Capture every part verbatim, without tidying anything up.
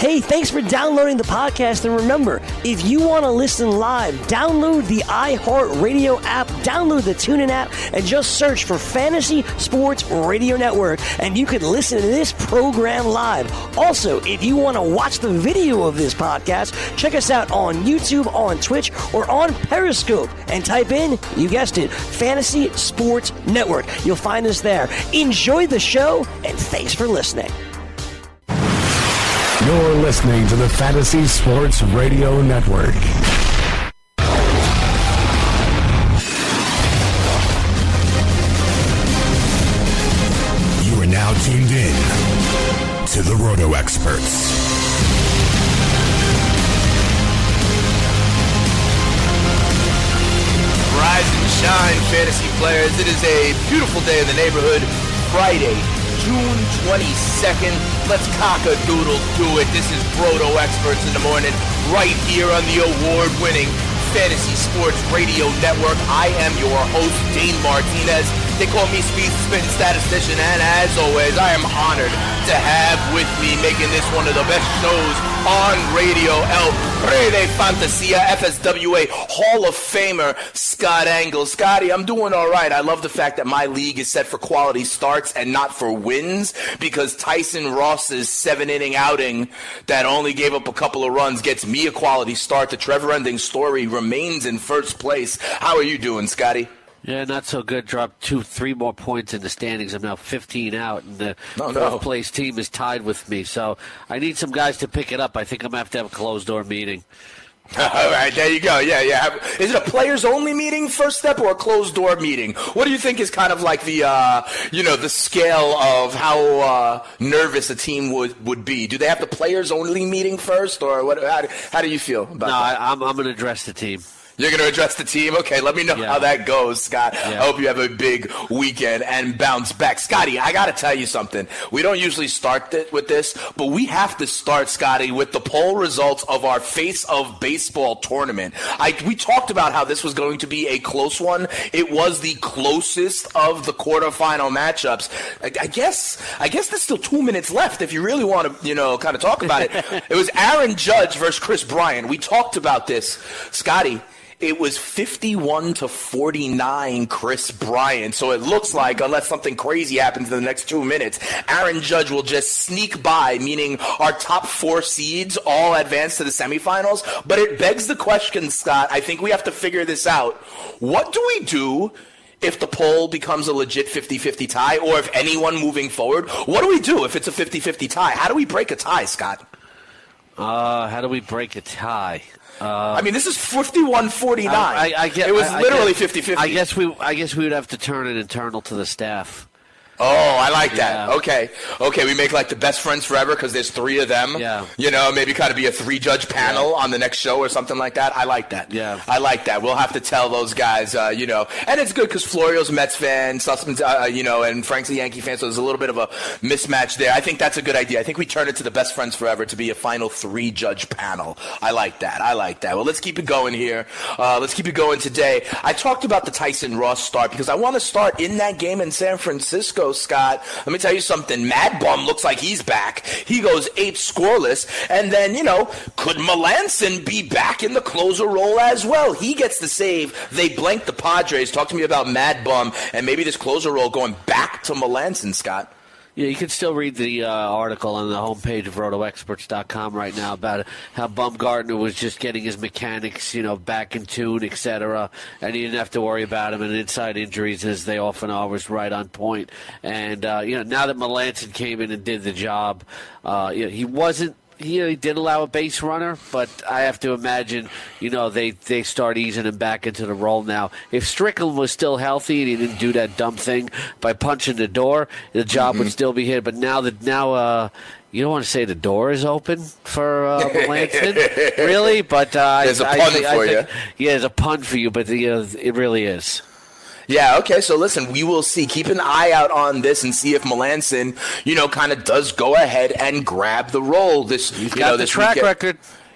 Hey, thanks for downloading the podcast. And remember, if you want to listen live, download the iHeartRadio app, download the TuneIn app, and just search for Fantasy Sports Radio Network, and you can listen to this program live. Also, if you want to watch the video of this podcast, check us out on YouTube, on Twitch, or on Periscope, and type in, you guessed it, Fantasy Sports Network. You'll find us there. Enjoy the show, and thanks for listening. You're listening to the Fantasy Sports Radio Network. You are now tuned in to the Roto Experts. Rise and shine, fantasy players. It is a beautiful day in the neighborhood. Friday, June twenty-second. Let's cock-a-doodle do it. This is Roto Experts in the morning, right here on the award-winning Fantasy Sports Radio Network. I am your host, Dane Martinez. They call me Speed Spitting Statistician, and as always, I am honored to have with me, making this one of the best shows on radio, El Rey de Fantasia, F S W A Hall of Famer, Scott Engel. Scotty, I'm doing all right. I love the fact that my league is set for quality starts and not for wins, because Tyson Ross's seven-inning outing that only gave up a couple of runs gets me a quality start. The Trevor Ending story remains in first place. How are you doing, Scotty? Yeah, not so good. Dropped two, three more points in the standings. I'm now fifteen out, and the oh, fourth no. place team is tied with me. So I need some guys to pick it up. I think I'm going to have to have a closed-door meeting. All right, there you go. Yeah, yeah. Is it a players-only meeting, first step, or a closed-door meeting? What do you think is kind of like the, uh, you know, the scale of how uh, nervous a team would, would be? Do they have the players-only meeting first, or what? How, how do you feel about no, that? No, I'm, I'm going to address the team. You're going to address the team? Okay, let me know yeah. how that goes, Scott. Yeah. I hope you have a big weekend and bounce back. Scotty, I got to tell you something. We don't usually start th- with this, but we have to start, Scotty, with the poll results of our Face of Baseball tournament. I, we talked about how this was going to be a close one. It was the closest of the quarterfinal matchups. I, I guess I guess there's still two minutes left if you really want to, you know, kind of talk about it. It was Aaron Judge versus Chris Bryant. We talked about this, Scotty. It was fifty-one to forty-nine Chris Bryant. So it looks like, unless something crazy happens in the next two minutes, Aaron Judge will just sneak by, meaning our top four seeds all advance to the semifinals. But it begs the question, Scott, I think we have to figure this out. What do we do if the poll becomes a legit fifty-fifty tie, or if anyone moving forward? What do we do if it's a fifty-fifty tie? How do we break a tie, Scott? Uh, how do we break a tie? Uh, I mean, this is fifty-one forty-nine. I, I, I get, it was I, I literally guess, fifty-fifty. I guess we, I guess we would have to turn it internal to the staff. Oh, I like that. Yeah. Okay. Okay, we make like the best friends forever because there's three of them. Yeah. You know, maybe kind of be a three-judge panel yeah. on the next show or something like that. I like that. Yeah. I like that. We'll have to tell those guys, uh, you know. And it's good because Florio's a Mets fan, Sussman's, uh, you know, and Frank's a Yankee fan, so there's a little bit of a mismatch there. I think that's a good idea. I think we turn it to the best friends forever to be a final three-judge panel. I like that. I like that. Well, let's keep it going here. Uh, let's keep it going today. I talked about the Tyson Ross start because I want to start in that game in San Francisco, Scott. Let me tell you something. Mad Bum looks like he's back. He goes eight scoreless. And then, you know, could Melanson be back in the closer role as well? He gets the save. They blanked the Padres. Talk to me about Mad Bum and maybe this closer role going back to Melanson, Scott. Yeah, you can still read the uh, article on the homepage of roto experts dot com right now about how Bumgarner was just getting his mechanics, you know, back in tune, et cetera, and he didn't have to worry about him. And inside injuries, as they often are, was right on point. And, uh, you know, now that Melanson came in and did the job, uh, you know, he wasn't, He, he did allow a base runner, but I have to imagine, you know, they, they start easing him back into the role now. If Strickland was still healthy and he didn't do that dumb thing by punching the door, the job mm-hmm. would still be hit. But now that now, uh, you don't want to say the door is open for uh, Melanson, really? But uh, there's I, a pun I, I, for I you. think, yeah, there's a pun for you, but you know, it really is. Yeah, okay, so listen, we will see. Keep an eye out on this and see if Melanson, you know, kind of does go ahead and grab the role this, He's you got know, the this track weekend. record.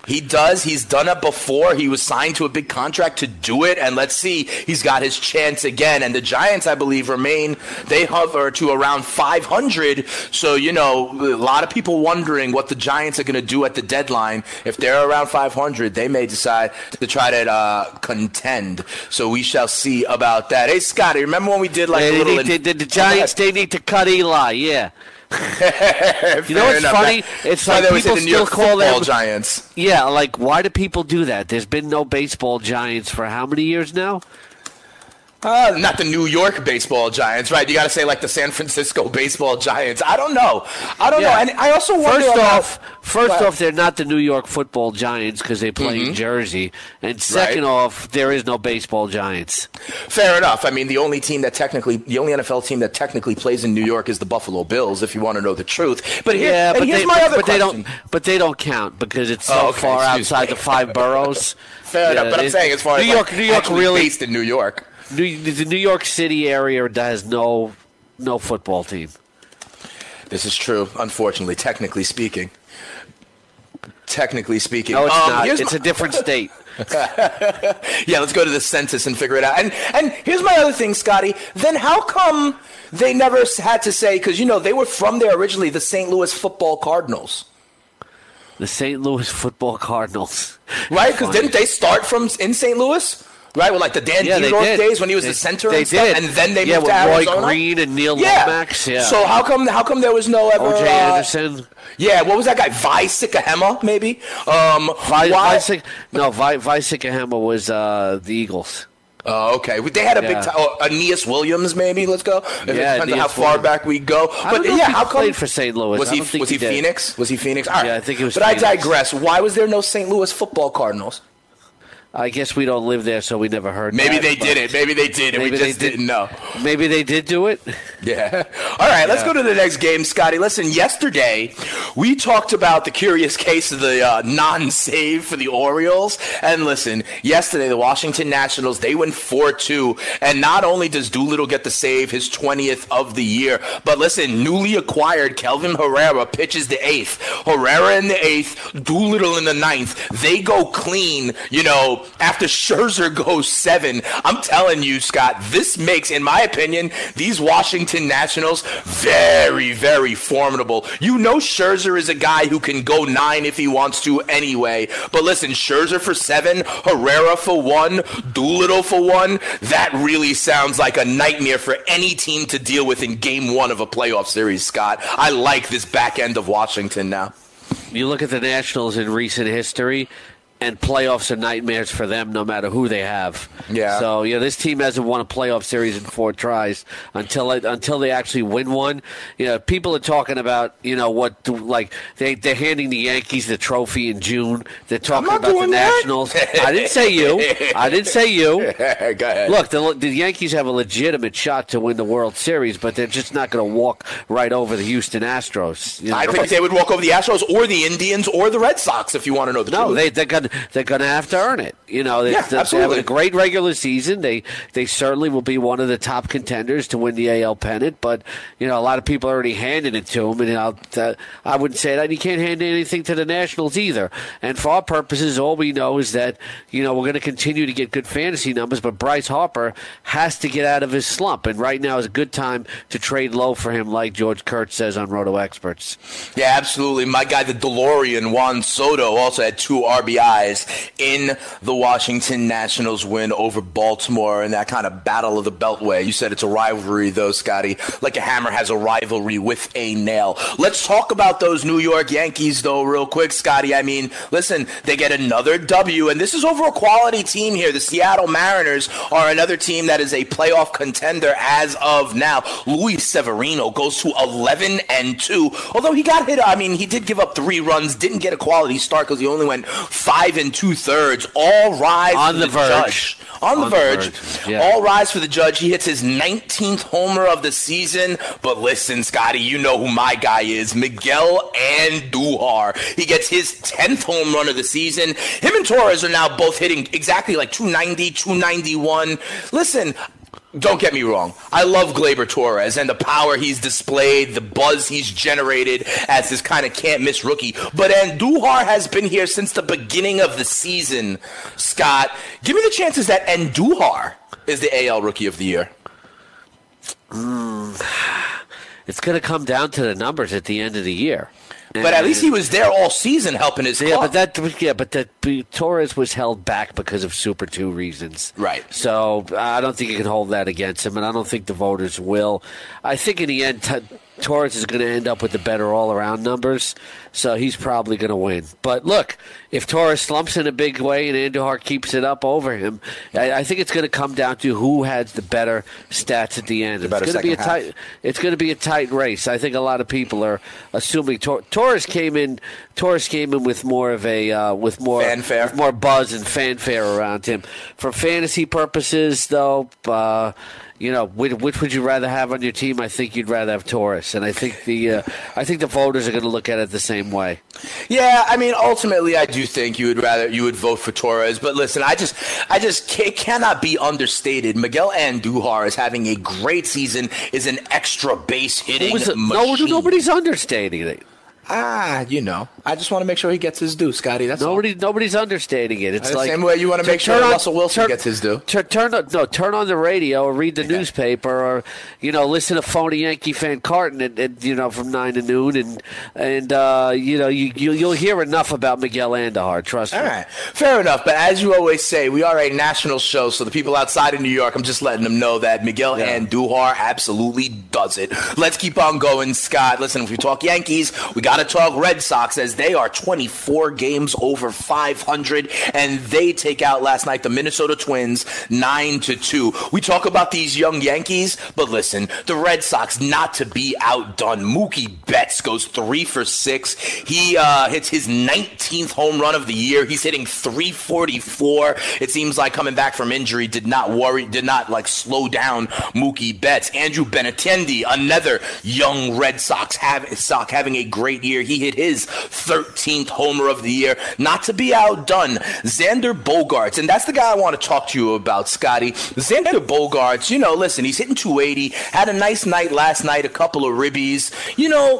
He does. He's done it before. He was signed to a big contract to do it, and let's see, he's got his chance again. And the Giants, I believe, remain, they hover to around five hundred. So, you know, a lot of people wondering what the Giants are going to do at the deadline. If they're around five hundred, they may decide to try to uh, contend. So we shall see about that. Hey, Scotty, remember when we did like They a little... need to- the, the Giants, they need to cut Eli, yeah. You know what's enough. funny? That- It's why like they always say people the New still York call football them Giants. Yeah, like why do people do that? There's been no baseball Giants for how many years now? Uh, not the New York baseball Giants, right? You got to say like the San Francisco baseball Giants. I don't know. I don't Yeah. know. And I also wonder First about, off, first Well, off, they're not the New York Football Giants because they play Mm-hmm. in Jersey. And second Right. off, there is no baseball Giants. fair enough. I mean, the only team that technically, the only N F L team that technically plays in New York is the Buffalo Bills, if you want to know the truth. But here, Yeah, and but here's they, my but, other but they question. don't. But they don't count because it's so Oh, okay, far excuse outside me. the five boroughs. Fair enough. Yeah, But I'm it- saying, as far New as York, like, New York actually really, based in New York. New, the New York City area has no no football team. This is true, unfortunately, technically speaking. Technically speaking. No, it's Um, not. here's It's my- a different state. Yeah, let's go to the census and figure it out. And and here's my other thing, Scotty. Then how come they never had to say, because, you know, they were from there originally, the Saint Louis Football Cardinals. The Saint Louis Football Cardinals. Right? Because Funny. didn't they start from in Saint Louis? Right? With like the Dan Yeah, they Dierdorf did. days when he was They- the center they and stuff. did. And then they Yeah, moved with to Roy Arizona. Green and Neil yeah. Lomax, yeah. So how come how come there was no ever O J uh, Anderson. Yeah, what was that guy? Vi Sikahema, maybe? Um Vi, why- Vi, no, Vi, Vi Sikahema was uh, the Eagles. Oh, okay. They had a big Yeah. time. Oh, Aeneas Williams, maybe. Let's go. If it Yeah, depends on how Aeneas far Williams. back we go. I But don't know yeah, if he how come played for Saint Louis. Was I he don't think was he, he did. Phoenix? Was he Phoenix? All right. Yeah, I think it was But Phoenix. I digress. Why was there no Saint Louis Football Cardinals? I guess we don't live there, so we never heard. Maybe that, they but did it. Maybe they did, and we Maybe they just did. didn't know. Maybe they did do it. Yeah. All right, let's Yeah. go to the next game, Scotty. Listen, yesterday we talked about the curious case of the uh, non-save for the Orioles. And listen, yesterday the Washington Nationals, they win four two. And not only does Doolittle get the save, his twentieth of the year, but listen, newly acquired Kelvin Herrera pitches the eighth. Herrera in the eighth, Doolittle in the ninth. They go clean, you know, after Scherzer goes seven. I'm telling you, Scott, this makes, in my opinion, these Washington Nationals very, very formidable. You know Scherzer is a guy who can go nine if he wants to anyway. But listen, Scherzer for seven, Herrera for one, Doolittle for one. That really sounds like a nightmare for any team to deal with in game one of a playoff series, Scott. I like this back end of Washington now. You look at the Nationals in recent history, and playoffs are nightmares for them no matter who they have. Yeah. So, you know, this team hasn't won a playoff series in four tries until it, until they actually win one. You know, people are talking about, you know, what, do, like, they, they're handing the Yankees the trophy in June. They're talking not about the doing that. Nationals. I didn't say you. I didn't say you. Go ahead. Look, the, the Yankees have a legitimate shot to win the World Series, but they're just not going to walk right over the Houston Astros. You know? I think they would walk over the Astros or the Indians or the Red Sox if you want to know the No, truth. they, they're going they're going to have to earn it. You know, they, Yeah, they're absolutely. having a great regular season. They they certainly will be one of the top contenders to win the A L pennant. But you know, a lot of people are already handing it to them, and I'll, uh, I wouldn't say that. You can't hand anything to the Nationals either. And for our purposes, all we know is that you know we're going to continue to get good fantasy numbers. But Bryce Harper has to get out of his slump, and right now is a good time to trade low for him, like George Kurtz says on Roto Experts. Yeah, absolutely. My guy, the DeLorean, Juan Soto, also had two R B Is in the Washington Nationals win over Baltimore in that kind of battle of the Beltway. You said it's a rivalry, though, Scotty, like a hammer has a rivalry with a nail. Let's talk about those New York Yankees, though, real quick, Scotty. I mean, listen, they get another W, and this is over a quality team here. The Seattle Mariners are another team that is a playoff contender as of now. Luis Severino goes to eleven and two, although he got hit. I mean, he did give up three runs, didn't get a quality start because he only went five and two thirds. All rise On for the the, verge. judge. On, On the the verge. verge, yeah. All rise for the judge. He hits his nineteenth homer of the season. But listen, Scotty, you know who my guy is. Miguel Andujar. He gets his tenth home run of the season. Him and Torres are now both hitting exactly like two ninety, two ninety-one. Listen, don't get me wrong. I love Gleyber Torres and the power he's displayed, the buzz he's generated as this kind of can't-miss rookie. But Andujar has been here since the beginning of the season, Scott. Give me the chances that Andujar is the A L Rookie of the Year. Mm, it's going to come down to the numbers at the end of the year. But at least he was there all season helping his club. Yeah, but that yeah, but that Torres was held back because of Super two reasons. Right. So I don't think you can hold that against him, and I don't think the voters will. I think in the end, t- Torres is going to end up with the better all-around numbers, so he's probably going to win. But look, if Torres slumps in a big way and Andujar keeps it up over him, I, I think it's going to come down to who has the better stats at the end. The it's going to be a half. tight. It's going to be a tight race. I think a lot of people are assuming Tor- Torres came in. Torres came in with more of a uh, with more fanfare, with more buzz and fanfare around him. For fantasy purposes, though. Uh, You know, which, which would you rather have on your team? I think you'd rather have Torres, and I think the uh, I think the voters are going to look at it the same way. Yeah, I mean, ultimately, I do think you would rather you would vote for Torres. But listen, I just I just can't, it cannot be understated. Miguel Andujar is having a great season. Is an extra base hitting it? machine. No, nobody's understating it. Ah, you know, I just want to make sure he gets his due, Scotty. That's Nobody, all. Nobody's understating it. It's the like same way you want to make sure on, Russell Wilson turn, gets his due. Turn, turn on, no, turn on the radio or read the Okay. newspaper or you know listen to phony Yankee fan Carton and, and you know from nine to noon and and uh, you know you, you you'll hear enough about Miguel Andujar. Trust me. All right, fair enough. But as you always say, we are a national show, so the people outside of New York, I'm just letting them know that Miguel Yeah. Andujar absolutely does it. Let's keep on going, Scott. Listen, if we talk Yankees, we got to talk Red Sox. As they are twenty-four games over five hundred, and they take out last night the Minnesota Twins nine to two. We talk about these young Yankees, but listen, the Red Sox not to be outdone. Mookie Betts goes three for six. He uh, hits his nineteenth home run of the year. He's hitting three forty-four. It seems like coming back from injury did not worry, did not like slow down Mookie Betts. Andrew Benintendi, another young Red Sox, have, Sox having a great year. He hit his thirteenth homer of the year. Not to be outdone, Xander Bogaerts, and that's the guy I want to talk to you about, Scotty. Xander Bogaerts, you know, listen, he's hitting two eighty, had a nice night last night, a couple of ribbies. You know,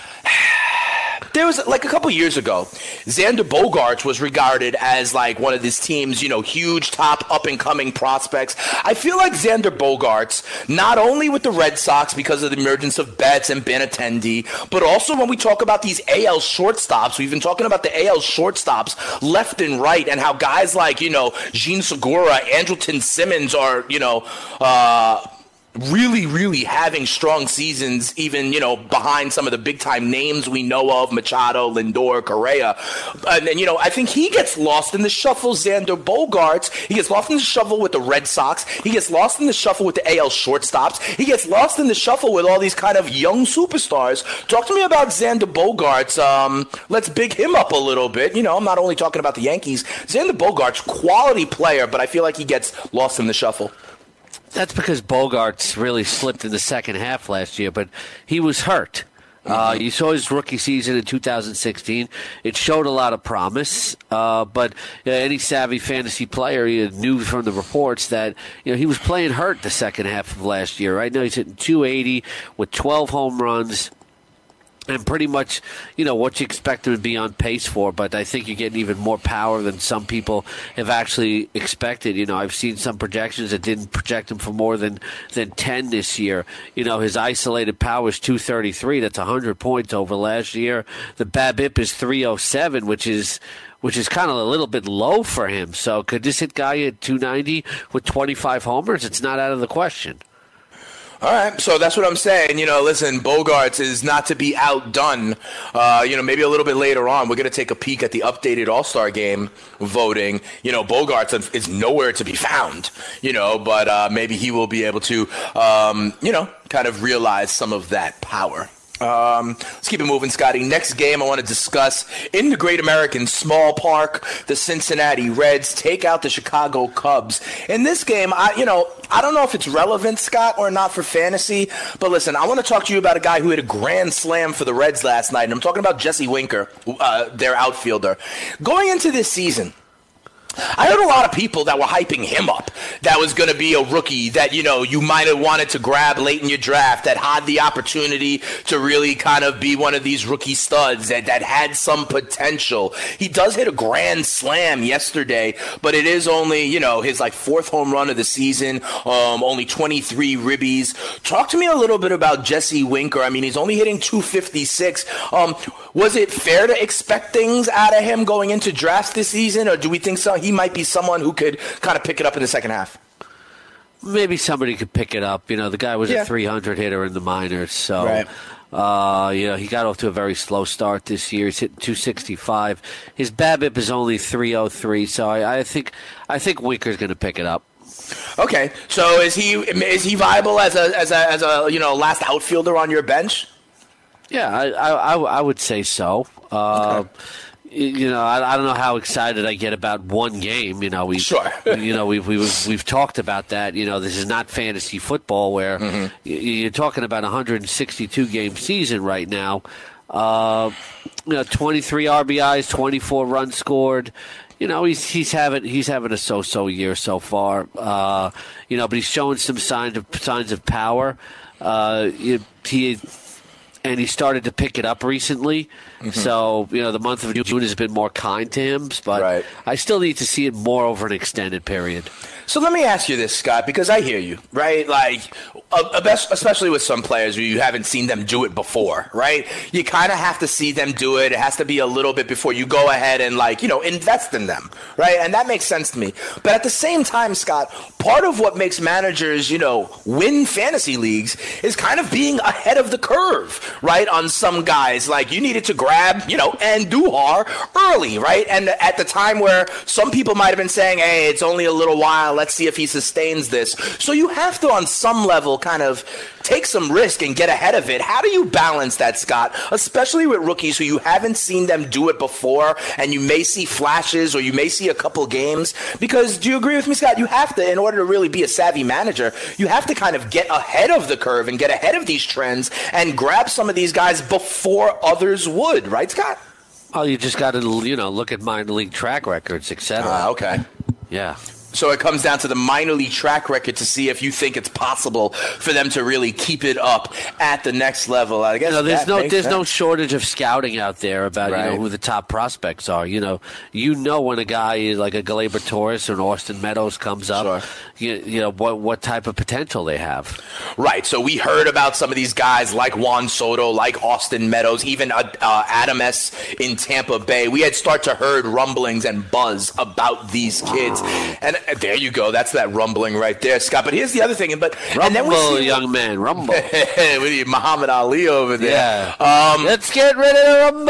there was, like, a couple years ago, Xander Bogaerts was regarded as, like, one of this team's, you know, huge top up-and-coming prospects. I feel like Xander Bogaerts, not only with the Red Sox because of the emergence of Betts and Benintendi, but also when we talk about these A L shortstops, we've been talking about the A L shortstops left and right and how guys like, you know, Jean Segura, Andrelton Simmons are, you know, uh... really, really having strong seasons, even, you know, behind some of the big-time names we know of, Machado, Lindor, Correa. And, and, you know, I think he gets lost in the shuffle, Xander Bogaerts. He gets lost in the shuffle with the Red Sox. He gets lost in the shuffle with the A L shortstops. He gets lost in the shuffle with all these kind of young superstars. Talk to me about Xander Bogaerts. Um, let's big him up a little bit. You know, I'm not only talking about the Yankees. Xander Bogaerts, quality player, but I feel like he gets lost in the shuffle. That's because Bogaerts really slipped in the second half last year, but he was hurt. Uh, you saw his rookie season in two thousand sixteen. It showed a lot of promise, uh, but uh, any savvy fantasy player you knew from the reports that you know he was playing hurt the second half of last year. Right now he's hitting two eighty with twelve home runs. And pretty much, you know, what you expect him to be on pace for, but I think you're getting even more power than some people have actually expected. You know, I've seen some projections that didn't project him for more than, than ten this year. You know, his isolated power is two thirty-three. That's one hundred points over last year. The BABIP is three oh seven, which is which is kind of a little bit low for him. So could this hit guy at two ninety with twenty-five homers? It's not out of the question. All right, so that's what I'm saying. You know, listen, Bogaerts is not to be outdone. Uh, you know, maybe a little bit later on, we're going to take a peek at the updated All-Star Game voting. You know, Bogaerts is nowhere to be found, you know, but uh, maybe he will be able to, um, you know, kind of realize some of that power. Um, let's keep it moving, Scotty. Next game I want to discuss in the Great American Small Park. The Cincinnati Reds take out the Chicago Cubs. In this game, I, you know, I don't know if it's relevant, Scott, or not for fantasy, but listen, I want to talk to you about a guy who hit a grand slam for the Reds last night, and I'm talking about Jesse Winker, uh, their outfielder. Going into this season, I heard a lot of people that were hyping him up. That was going to be a rookie that, you know, you might have wanted to grab late in your draft, that had the opportunity to really kind of be one of these rookie studs, that, that had some potential. He does hit a grand slam yesterday, but it is only, you know, his like fourth home run of the season, um, only twenty-three ribbies. Talk to me a little bit about Jesse Winker. I mean, he's only hitting two fifty-six. Um, was it fair to expect things out of him going into drafts this season, or do we think so? He might be someone who could kind of pick it up in the second half. Maybe somebody could pick it up. You know, the guy was yeah. a three hundred hitter in the minors, so right. uh, you know, he got off to a very slow start this year. He's hitting two sixty-five. His BABIP is only three oh three, so I, I think I think Winker's going to pick it up. Okay, so is he is he viable as a as a as a you know last outfielder on your bench? Yeah, I I, I would say so. Uh, okay. You know, I, I don't know how excited I get about one game. You know, we, sure. you know, we've we've we've talked about that. You know, this is not fantasy football where mm-hmm. you're talking about a one hundred sixty-two game season right now. Uh, you know, twenty-three R B Is, twenty-four runs scored. You know, he's he's having he's having a so-so year so far. Uh, you know, but he's showing some signs of signs of power. Uh, he. he And he started to pick it up recently. Mm-hmm. So, you know, the month of June has been more kind to him. But right. I still need to see it more over an extended period. So let me ask you this, Scott, because I hear you, right? Like, especially with some players where you haven't seen them do it before, right? You kind of have to see them do it. It has to be a little bit before you go ahead and, like, you know, invest in them, right? And that makes sense to me. But at the same time, Scott, part of what makes managers, you know, win fantasy leagues is kind of being ahead of the curve, right? On some guys, like, you needed to grab, you know, Andujar early, right? And at the time where some people might have been saying, hey, it's only a little while, let's see if he sustains this. So you have to, on some level, kind of take some risk and get ahead of it. How do you balance that, Scott? Especially with rookies who you haven't seen them do it before, and you may see flashes or you may see a couple games. Because do you agree with me, Scott? You have to, in order to really be a savvy manager, you have to kind of get ahead of the curve and get ahead of these trends and grab some of these guys before others would, right, Scott? Oh, you just got to, you know, look at minor league track records, et cetera. Uh, okay. Yeah. So it comes down to the minor league track record to see if you think it's possible for them to really keep it up at the next level. I guess you know, there's no there's sense. no shortage of scouting out there about right. you know who the top prospects are. You know, you know when a guy is like a Gleyber Torres or an Austin Meadows comes up, sure. you, you know what what type of potential they have. Right. So we heard about some of these guys like Juan Soto, like Austin Meadows, even uh, uh, Adam S. in Tampa Bay. We had start to heard rumblings and buzz about these kids, and uh, there you go. That's that rumbling right there, Scott. But here's the other thing. But rumble, and then we see, young man, rumble. With you, Muhammad Ali over there. Yeah. Um, Let's get ready to rumble.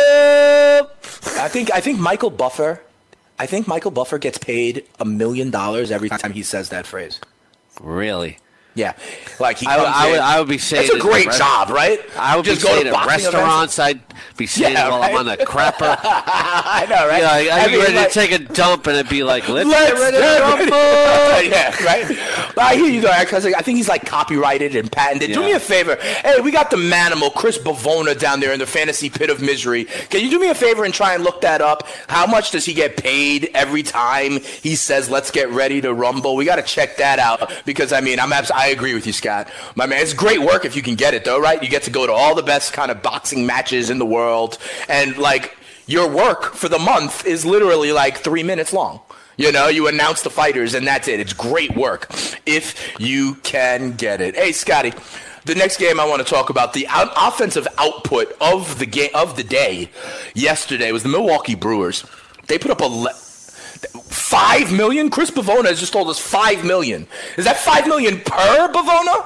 I think I think Michael Buffer. I think Michael Buffer gets paid a million dollars every time he says that phrase. Really? Yeah, like he. I, Comes I, in. would, I would be saying it's a great rest- job, right? I would just be go saying to at restaurants. Events. I'd be saying yeah, while right? I'm on the crapper. I know, right? Yeah, I'd I be mean, ready like, to take a dump, and I'd be like, "Let's, Let's get ready to rumble." Yeah, right. But I hear you though, because I think he's like copyrighted and patented. Yeah. Do me a favor. Hey, we got the manimal Chris Bavona down there in the fantasy pit of misery. Can you do me a favor and try and look that up? How much does he get paid every time he says, "Let's get ready to rumble"? We got to check that out because I mean, I'm abs- I agree with you, Scott. My man, it's great work if you can get it though, right? You get to go to all the best kind of boxing matches in the world, and like your work for the month is literally like three minutes long. You know, you announce the fighters and that's it. It's great work if you can get it. Hey, Scotty, the next game I want to talk about, the out- offensive output of the game of the day yesterday was the Milwaukee Brewers. They put up a le- five million. Chris Bavona has just told us five million. Is that five million per Bavona?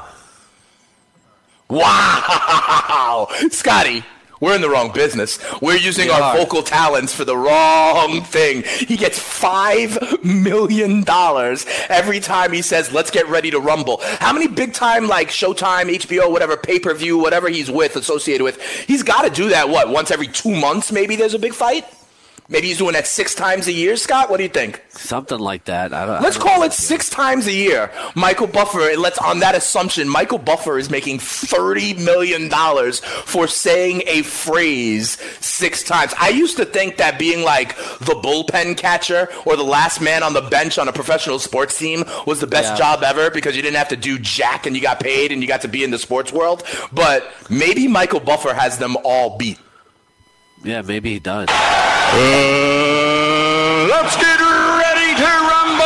Wow, Scotty. We're in the wrong business. We're using we our are. vocal talents for the wrong thing. He gets five million dollars every time he says, let's get ready to rumble. How many big time, like Showtime, H B O, whatever, pay-per-view, whatever he's with, associated with, he's got to do that, what, once every two months maybe there's a big fight? Maybe he's doing that six times a year, Scott? What do you think? Something like that. I don't, Let's I don't call know. it six times a year. Michael Buffer, let's on that assumption, Michael Buffer is making thirty million dollars for saying a phrase six times. I used to think that being like the bullpen catcher or the last man on the bench on a professional sports team was the best Yeah. job ever because you didn't have to do jack and you got paid and you got to be in the sports world. But maybe Michael Buffer has them all beat. Yeah, maybe he does. Uh, let's get ready to rumble!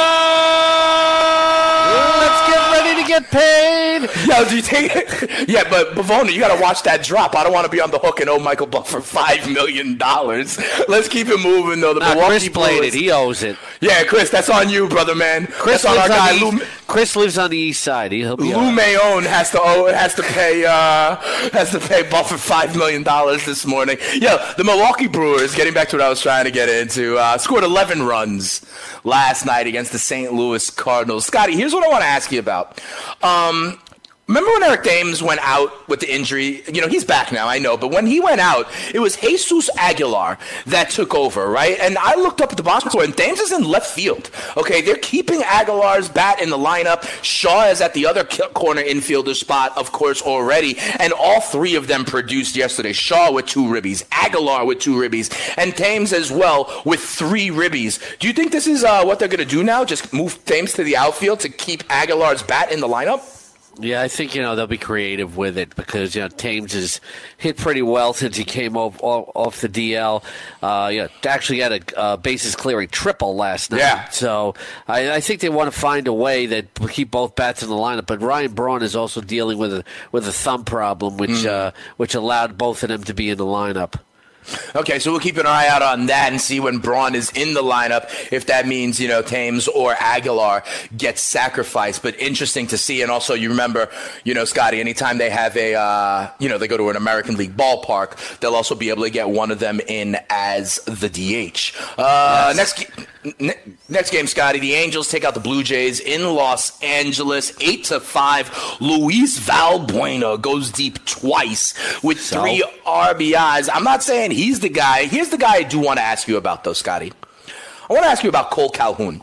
Let's get ready to get paid. Yo, do you think? Yeah, but Bavona, you got to watch that drop. I don't want to be on the hook and owe Michael Buffer five million dollars. Let's keep it moving, though. The Nah, Milwaukee Chris played Brewers- it. He owes it. Yeah, Chris, that's on you, brother, man. Chris that's on our lives guy, on the Lou. east, Chris lives on the east side. He'll be all Lou right. Mayone has to owe has to pay uh, has to pay Buffer five million dollars this morning. Yo, the Milwaukee Brewers, getting back to what I was trying to get into, uh, scored eleven runs last night against the Saint Louis Cardinals. Scotty, here's what I want to ask you about. Um, Remember when Eric Thames went out with the injury? You know, he's back now, I know. But when he went out, it was Jesus Aguilar that took over, right? And I looked up at the box score, and Thames is in left field. Okay, they're keeping Aguilar's bat in the lineup. Shaw is at the other corner infielder spot, of course, already. And all three of them produced yesterday. Shaw with two ribbies, Aguilar with two ribbies, and Thames as well with three ribbies. Do you think this is uh, what they're going to do now? Just move Thames to the outfield to keep Aguilar's bat in the lineup? Yeah, I think, you know, they'll be creative with it because, you know, Thames has hit pretty well since he came off, off, off the D L. Uh, you know, actually had a uh, bases clearing triple last night. Yeah. So I, I think they want to find a way that will keep both bats in the lineup. But Ryan Braun is also dealing with a, with a thumb problem, which, mm. uh, which allowed both of them to be in the lineup. Okay, so we'll keep an eye out on that and see when Braun is in the lineup, if that means, you know, Thames or Aguilar gets sacrificed. But interesting to see. And also, you remember, you know, Scotty, anytime they have a, uh, you know, they go to an American League ballpark, they'll also be able to get one of them in as the D H. Uh, yes. Next ne- next game, Scotty, the Angels take out the Blue Jays in Los Angeles, eight to five. Luis Valbuena goes deep twice with So? three R B Is. I'm not saying he's the guy. Here's the guy I do want to ask you about, though, Scotty. I want to ask you about Cole Calhoun.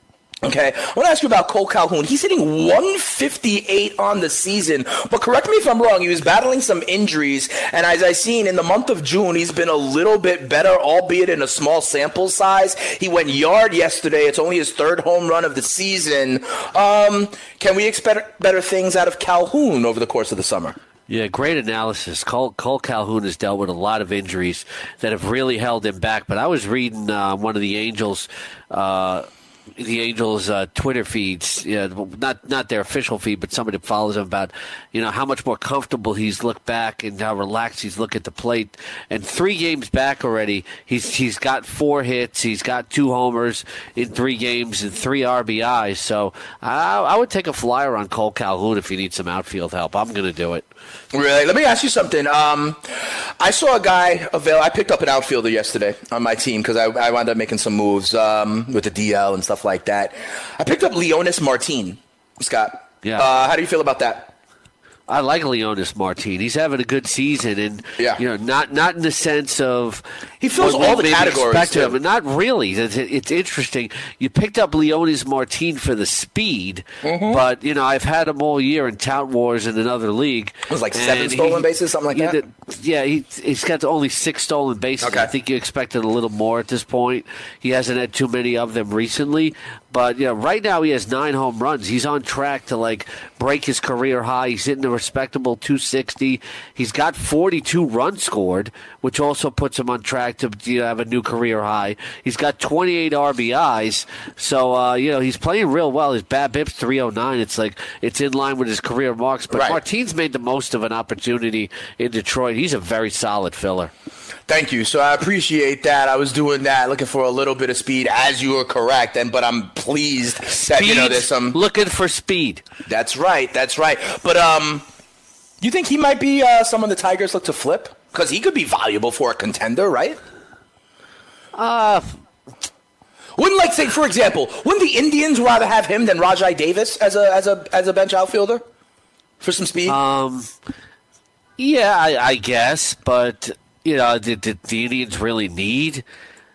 Okay, I want to ask you about Cole Calhoun. He's hitting one fifty-eight on the season, but correct me if I'm wrong. He was battling some injuries, and as I've seen in the month of June, he's been a little bit better, albeit in a small sample size. He went yard yesterday. It's only his third home run of the season. Um, can we expect better things out of Calhoun over the course of the summer? Yeah, great analysis. Cole, Cole Calhoun has dealt with a lot of injuries that have really held him back. But I was reading uh, one of the Angels' uh, the Angels' uh, Twitter feeds, yeah, not not their official feed, but somebody that follows him, about, you know, how much more comfortable he's looked back and how relaxed he's looked at the plate. And three games back already, he's he's got four hits, he's got two homers in three games and three R B Is. So I, I would take a flyer on Cole Calhoun if you need some outfield help. I'm going to do it. Really? Let me ask you something. Um, I saw a guy avail. I picked up an outfielder yesterday on my team because I, I wound up making some moves um, with the D L and stuff like that. I picked up Leonis Martin, Scott. Yeah. Uh, how do you feel about that? I like Leonis Martin. He's having a good season, and yeah. you know, not not in the sense of he fills what all the maybe categories. expected him, but not really. It's, it's interesting. You picked up Leonis Martin for the speed, mm-hmm. but you know, I've had him all year in Tout Wars in another league. It was like seven stolen he, bases, something like he, that. Yeah, he, he's got only six stolen bases. Okay. I think you expected a little more at this point. He hasn't had too many of them recently. But, you know, right now he has nine home runs. He's on track to, like, break his career high. He's hitting a respectable two sixty. He's got forty-two runs scored, which also puts him on track to, you know, have a new career high. He's got twenty-eight R B Is. So, uh, you know, he's playing real well. His BABIP's three oh nine. It's like it's in line with his career marks. But right. Martin's made the most of an opportunity in Detroit. He's a very solid filler. Thank you. So I appreciate that. I was doing that, looking for a little bit of speed, as you were correct. And but I'm pleased that Speed, you know there's some looking for speed. That's right. That's right. But um, you think he might be uh, someone the Tigers look to flip? Because he could be valuable for a contender, right? Uh, wouldn't like say, for example, wouldn't the Indians rather have him than Rajai Davis as a as a as a bench outfielder for some speed? Um, yeah, I, I guess, but. You know, did, did the Indians really need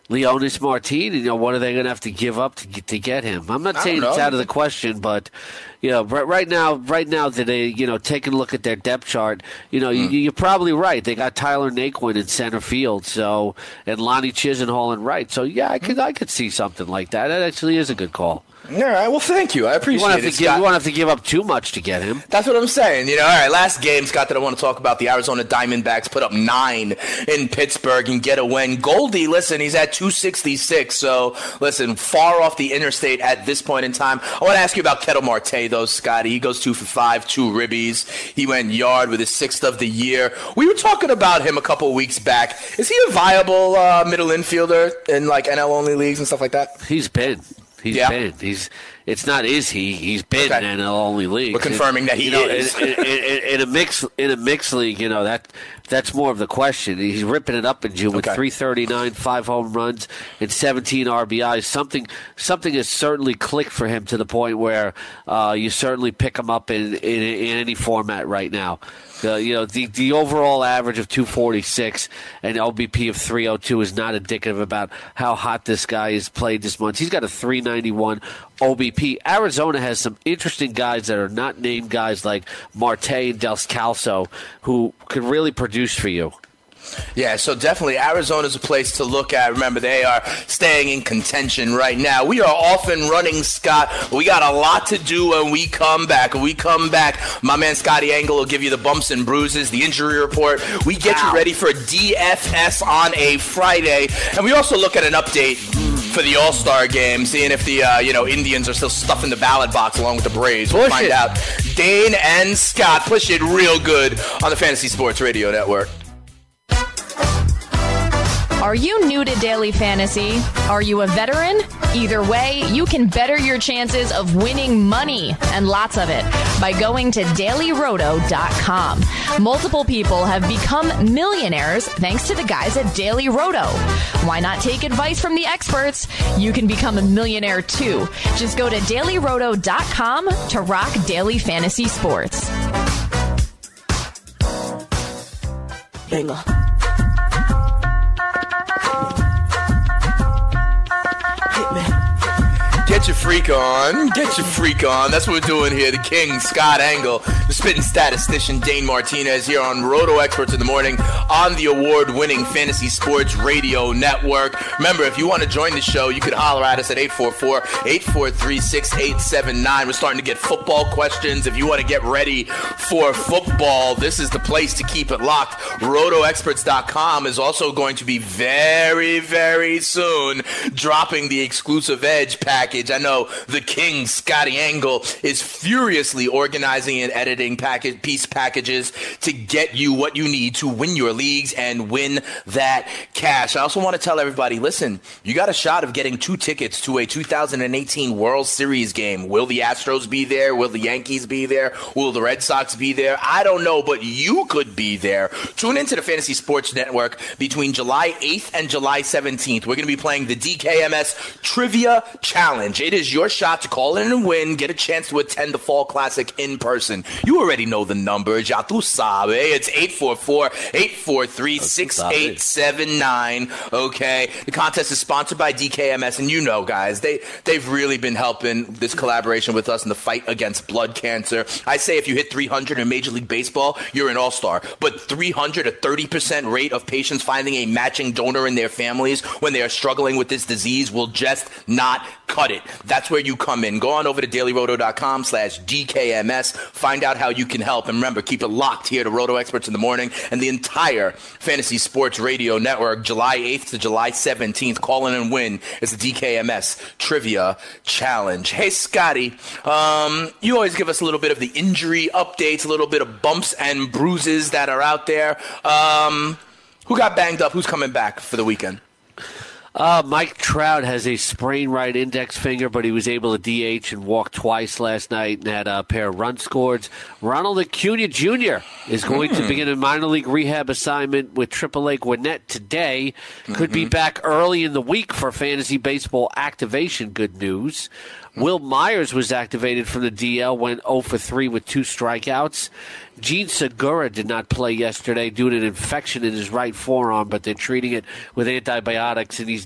Leonis Martin, you know, what are they going to have to give up to get, to get him? I'm not saying it's out of the question, but you know, right now, right now, today, you know, taking a look at their depth chart, you know, mm. you, you're probably right. They got Tyler Naquin in center field, so and Lonnie Chisenhall in right. So yeah, I could I could see something like that. That actually is a good call. All right. Well, thank you. I appreciate you won't it. Have to give, you won't have to give up too much to get him. That's what I'm saying. You know, all right, last game, Scott, that I want to talk about, the Arizona Diamondbacks put up nine in Pittsburgh and get a win. Goldie, listen, he's at two sixty-six, so, listen, far off the interstate at this point in time. I want to ask you about Ketel Marte, though, Scotty. He goes two for five, two ribbies. He went yard with his sixth of the year. We were talking about him a couple weeks back. Is he a viable uh, middle infielder in, like, N L-only leagues and stuff like that? He's been. He's yeah. been. He's. It's not is he. He's been okay. in N L-only league. We're confirming that he you know, is. in, in, in, in a mix in a mixed league, you know that that's more of the question. He's ripping it up in June with okay. three thirty-nine, five home runs, and seventeen R B Is. Something something has certainly clicked for him to the point where uh, you certainly pick him up in, in, in any format right now. Uh, you know, the, the overall average of two forty-six and O B P of three oh two is not indicative about how hot this guy has played this month. He's got a three ninety-one O B P. Arizona has some interesting guys that are not named guys like Marte and Descalso who could really produce for you. Yeah, so definitely Arizona's a place to look at. Remember, they are staying in contention right now. We are off and running, Scott. We got a lot to do when we come back. When we come back, my man Scotty Engel will give you the bumps and bruises, the injury report. We get wow. you ready for D F S on a Friday. And we also look at an update for the All-Star game, seeing if the uh, you know Indians are still stuffing the ballot box along with the Braves. We'll push find it. out. Dane and Scott push it real good on the Fantasy Sports Radio Network. Are you new to Daily Fantasy? Are you a veteran? Either way, you can better your chances of winning money, and lots of it, by going to daily roto dot com. Multiple people have become millionaires thanks to the guys at Daily Roto. Why not take advice from the experts? You can become a millionaire too. Just go to daily roto dot com to rock daily fantasy sports. Bingo. Get your freak on. Get your freak on. That's what we're doing here. The King, Scott Engel, the spitting statistician, Dane Martinez, here on Roto Experts in the Morning on the award-winning Fantasy Sports Radio Network. Remember, if you want to join the show, you can holler at us at eight four four, eight four three, six eight seven nine. We're starting to get football questions. If you want to get ready for football, this is the place to keep it locked. roto experts dot com is also going to be very, very soon dropping the exclusive Edge package. I know the King, Scotty Engel, is furiously organizing and editing package piece packages to get you what you need to win your leagues and win that cash. I also want to tell everybody, listen, you got a shot of getting two tickets to a two thousand eighteen World Series game. Will the Astros be there? Will the Yankees be there? Will the Red Sox be there? I don't know, but you could be there. Tune into the Fantasy Sports Network between July eighth and July seventeenth. We're going to be playing the D K M S Trivia Challenge. It is your shot to call in and win, get a chance to attend the Fall Classic in person. You already know the numbers. Ya tu sabe. It's eight four four, eight four three, six eight seven nine. Okay. The contest is sponsored by D K M S, and you know, guys, they, they've really been helping this collaboration with us in the fight against blood cancer. I say if you hit three hundred in Major League Baseball, you're an all-star. But three hundred, a thirty percent rate of patients finding a matching donor in their families when they are struggling with this disease will just not cut it. That's where you come in. Go on over to daily roto dot com slash D K M S. Find out how you can help. And remember, keep it locked here to Roto Experts in the Morning and the entire Fantasy Sports Radio Network, July eighth to July seventeenth. Call in and win is the D K M S Trivia Challenge. Hey, Scotty, um, you always give us a little bit of the injury updates, a little bit of bumps and bruises that are out there. Um, who got banged up? Who's coming back for the weekend? Uh, Mike Trout has a sprained right index finger, but he was able to D H and walk twice last night and had a pair of runs scored. Ronald Acuna Junior is going mm. to begin a minor league rehab assignment with triple A Gwinnett today. Could mm-hmm. be back early in the week for fantasy baseball activation. Good news. Will Myers was activated from the D L, went oh for three with two strikeouts. Gene Segura did not play yesterday due to an infection in his right forearm, but they're treating it with antibiotics, and he's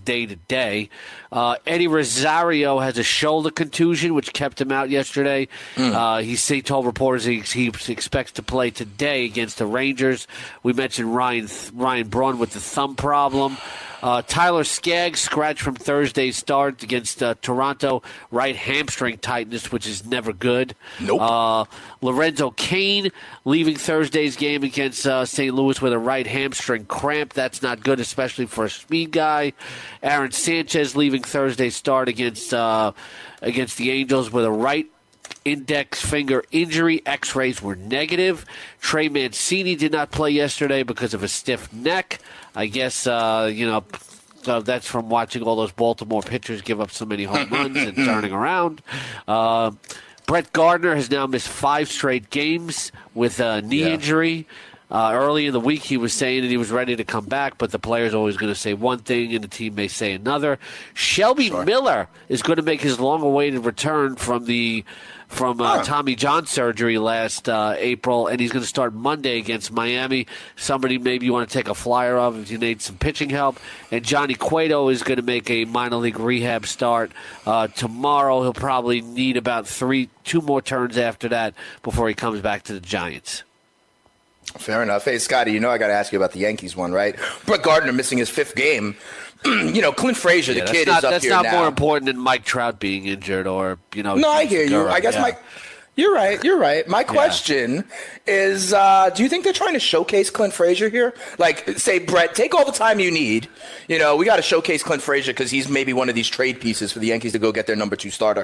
day to day. Uh, Eddie Rosario has a shoulder contusion, which kept him out yesterday. Mm. Uh, he, he told reporters he, he expects to play today against the Rangers. We mentioned Ryan Ryan Braun with the thumb problem. Uh, Tyler Skaggs scratched from Thursday's start against uh, Toronto, right hamstring tightness, which is never good. Nope. Uh, Lorenzo Cain leaving Thursday's game against uh, Saint Louis with a right hamstring cramp. That's not good, especially for a speed guy. Aaron Sanchez leaving Thursday's start against uh, against the Angels with a right index finger injury. X-rays were negative. Trey Mancini did not play yesterday because of a stiff neck. I guess, uh, you know, so that's from watching all those Baltimore pitchers give up so many home runs and turning around. Uh, Brett Gardner has now missed five straight games with a knee yeah. injury. Uh, early in the week, he was saying that he was ready to come back, but the player's always going to say one thing and the team may say another. Shelby sure. Miller is going to make his long-awaited return from the from uh, huh. Tommy John surgery last uh, April, and he's going to start Monday against Miami. Somebody maybe you want to take a flyer of if you need some pitching help. And Johnny Cueto is going to make a minor league rehab start uh, tomorrow. He'll probably need about three, two more turns after that before he comes back to the Giants. Fair enough. Hey, Scotty, you know I got to ask you about the Yankees one, right? Brett Gardner missing his fifth game. You know, Clint Frazier, yeah, the kid, not, is up that's here now. now. That's not more important than Mike Trout being injured or, you know. No, I hear you. I guess yeah. Mike – you're right. You're right. My question yeah. is, uh, do you think they're trying to showcase Clint Frazier here? Like, say, Brett, take all the time you need. You know, we got to showcase Clint Frazier because he's maybe one of these trade pieces for the Yankees to go get their number two starter.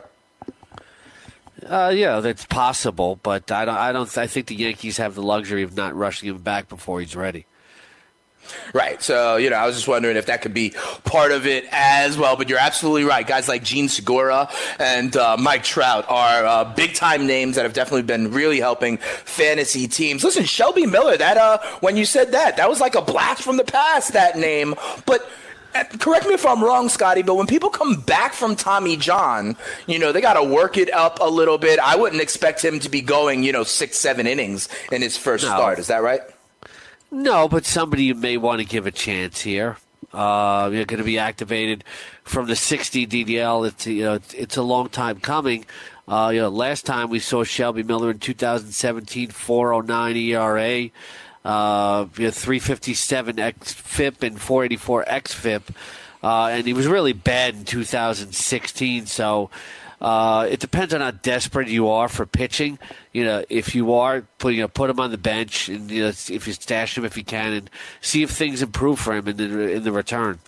Uh, yeah, that's possible, but I don't. I don't. I think the Yankees have the luxury of not rushing him back before he's ready. Right. So, you know, I was just wondering if that could be part of it as well. But you're absolutely right. Guys like Gene Segura and uh, Mike Trout are uh, big-time names that have definitely been really helping fantasy teams. Listen, Shelby Miller, that uh, when you said that, that was like a blast from the past, that name. But correct me if I'm wrong, Scotty, but when people come back from Tommy John, you know, they got to work it up a little bit. I wouldn't expect him to be going, you know, six, seven innings in his first no. start. Is that right? No, but somebody you may want to give a chance here. Uh, you're going to be activated from the sixty D D L. It's, you know, it's, it's a long time coming. Uh, you know, last time we saw Shelby Miller in two thousand seventeen, four oh nine E R A, uh, you know, three fifty-seven X F I P and four eighty-four X F I P. Uh, and he was really bad in two thousand sixteen, so uh, it depends on how desperate you are for pitching. You know, if you are, put, you know, put him on the bench, and you know, if you stash him if you can, and see if things improve for him in the in the return.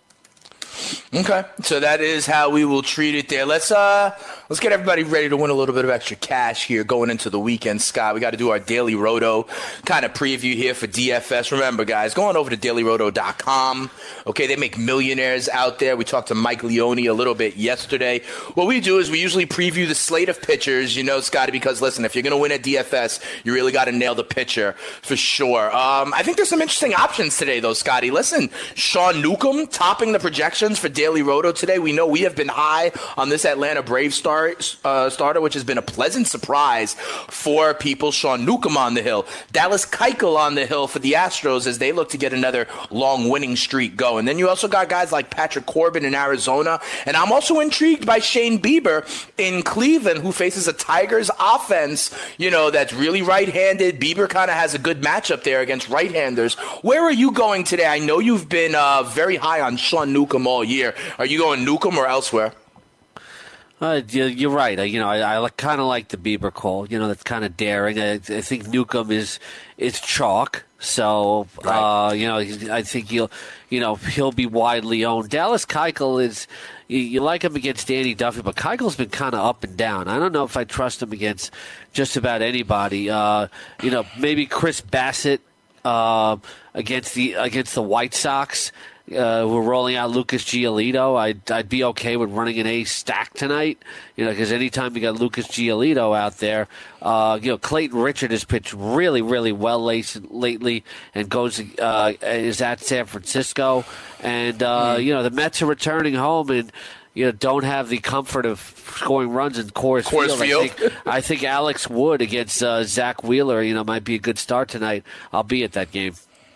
Okay, so that is how we will treat it there. Let's uh, let's get everybody ready to win a little bit of extra cash here going into the weekend, Scott. We got to do our Daily Roto kind of preview here for D F S. Remember, guys, going over to daily roto dot com. Okay, they make millionaires out there. We talked to Mike Leone a little bit yesterday. What we do is we usually preview the slate of pitchers, you know, Scotty, because, listen, if you're going to win at D F S, you really got to nail the pitcher for sure. Um, I think there's some interesting options today, though, Scotty. Listen, Sean Newcomb topping the projections for Daily Roto today. We know we have been high on this Atlanta Braves star, uh, starter, which has been a pleasant surprise for people. Sean Newcomb on the hill. Dallas Keuchel on the hill for the Astros as they look to get another long winning streak going. Then you also got guys like Patrick Corbin in Arizona. And I'm also intrigued by Shane Bieber in Cleveland, who faces a Tigers offense, you know, that's really right-handed. Bieber kind of has a good matchup there against right-handers. Where are you going today? I know you've been uh, very high on Sean Newcomb all year. Are you going Newcomb or elsewhere? Uh, you're right. You know, I, I kind of like the Bieber call. You know, that's kind of daring. I, I think Newcomb is is chalk. So, right. uh, you know, I think he'll, you know, he'll be widely owned. Dallas Keuchel is, you, you like him against Danny Duffy, but Keuchel's been kind of up and down. I don't know if I trust him against just about anybody. Uh, you know, maybe Chris Bassett uh, against the against the White Sox. Uh, we're rolling out Lucas Giolito. I'd, I'd be okay with running an A stack tonight, you know, because anytime you got Lucas Giolito out there, uh, you know, Clayton Richard has pitched really, really well late, lately and goes uh, is at San Francisco. And, uh, mm. you know, the Mets are returning home and, you know, don't have the comfort of scoring runs in Coors, Coors Field. Field. I think, I think Alex Wood against uh, Zach Wheeler, you know, might be a good start tonight. I'll be at that game.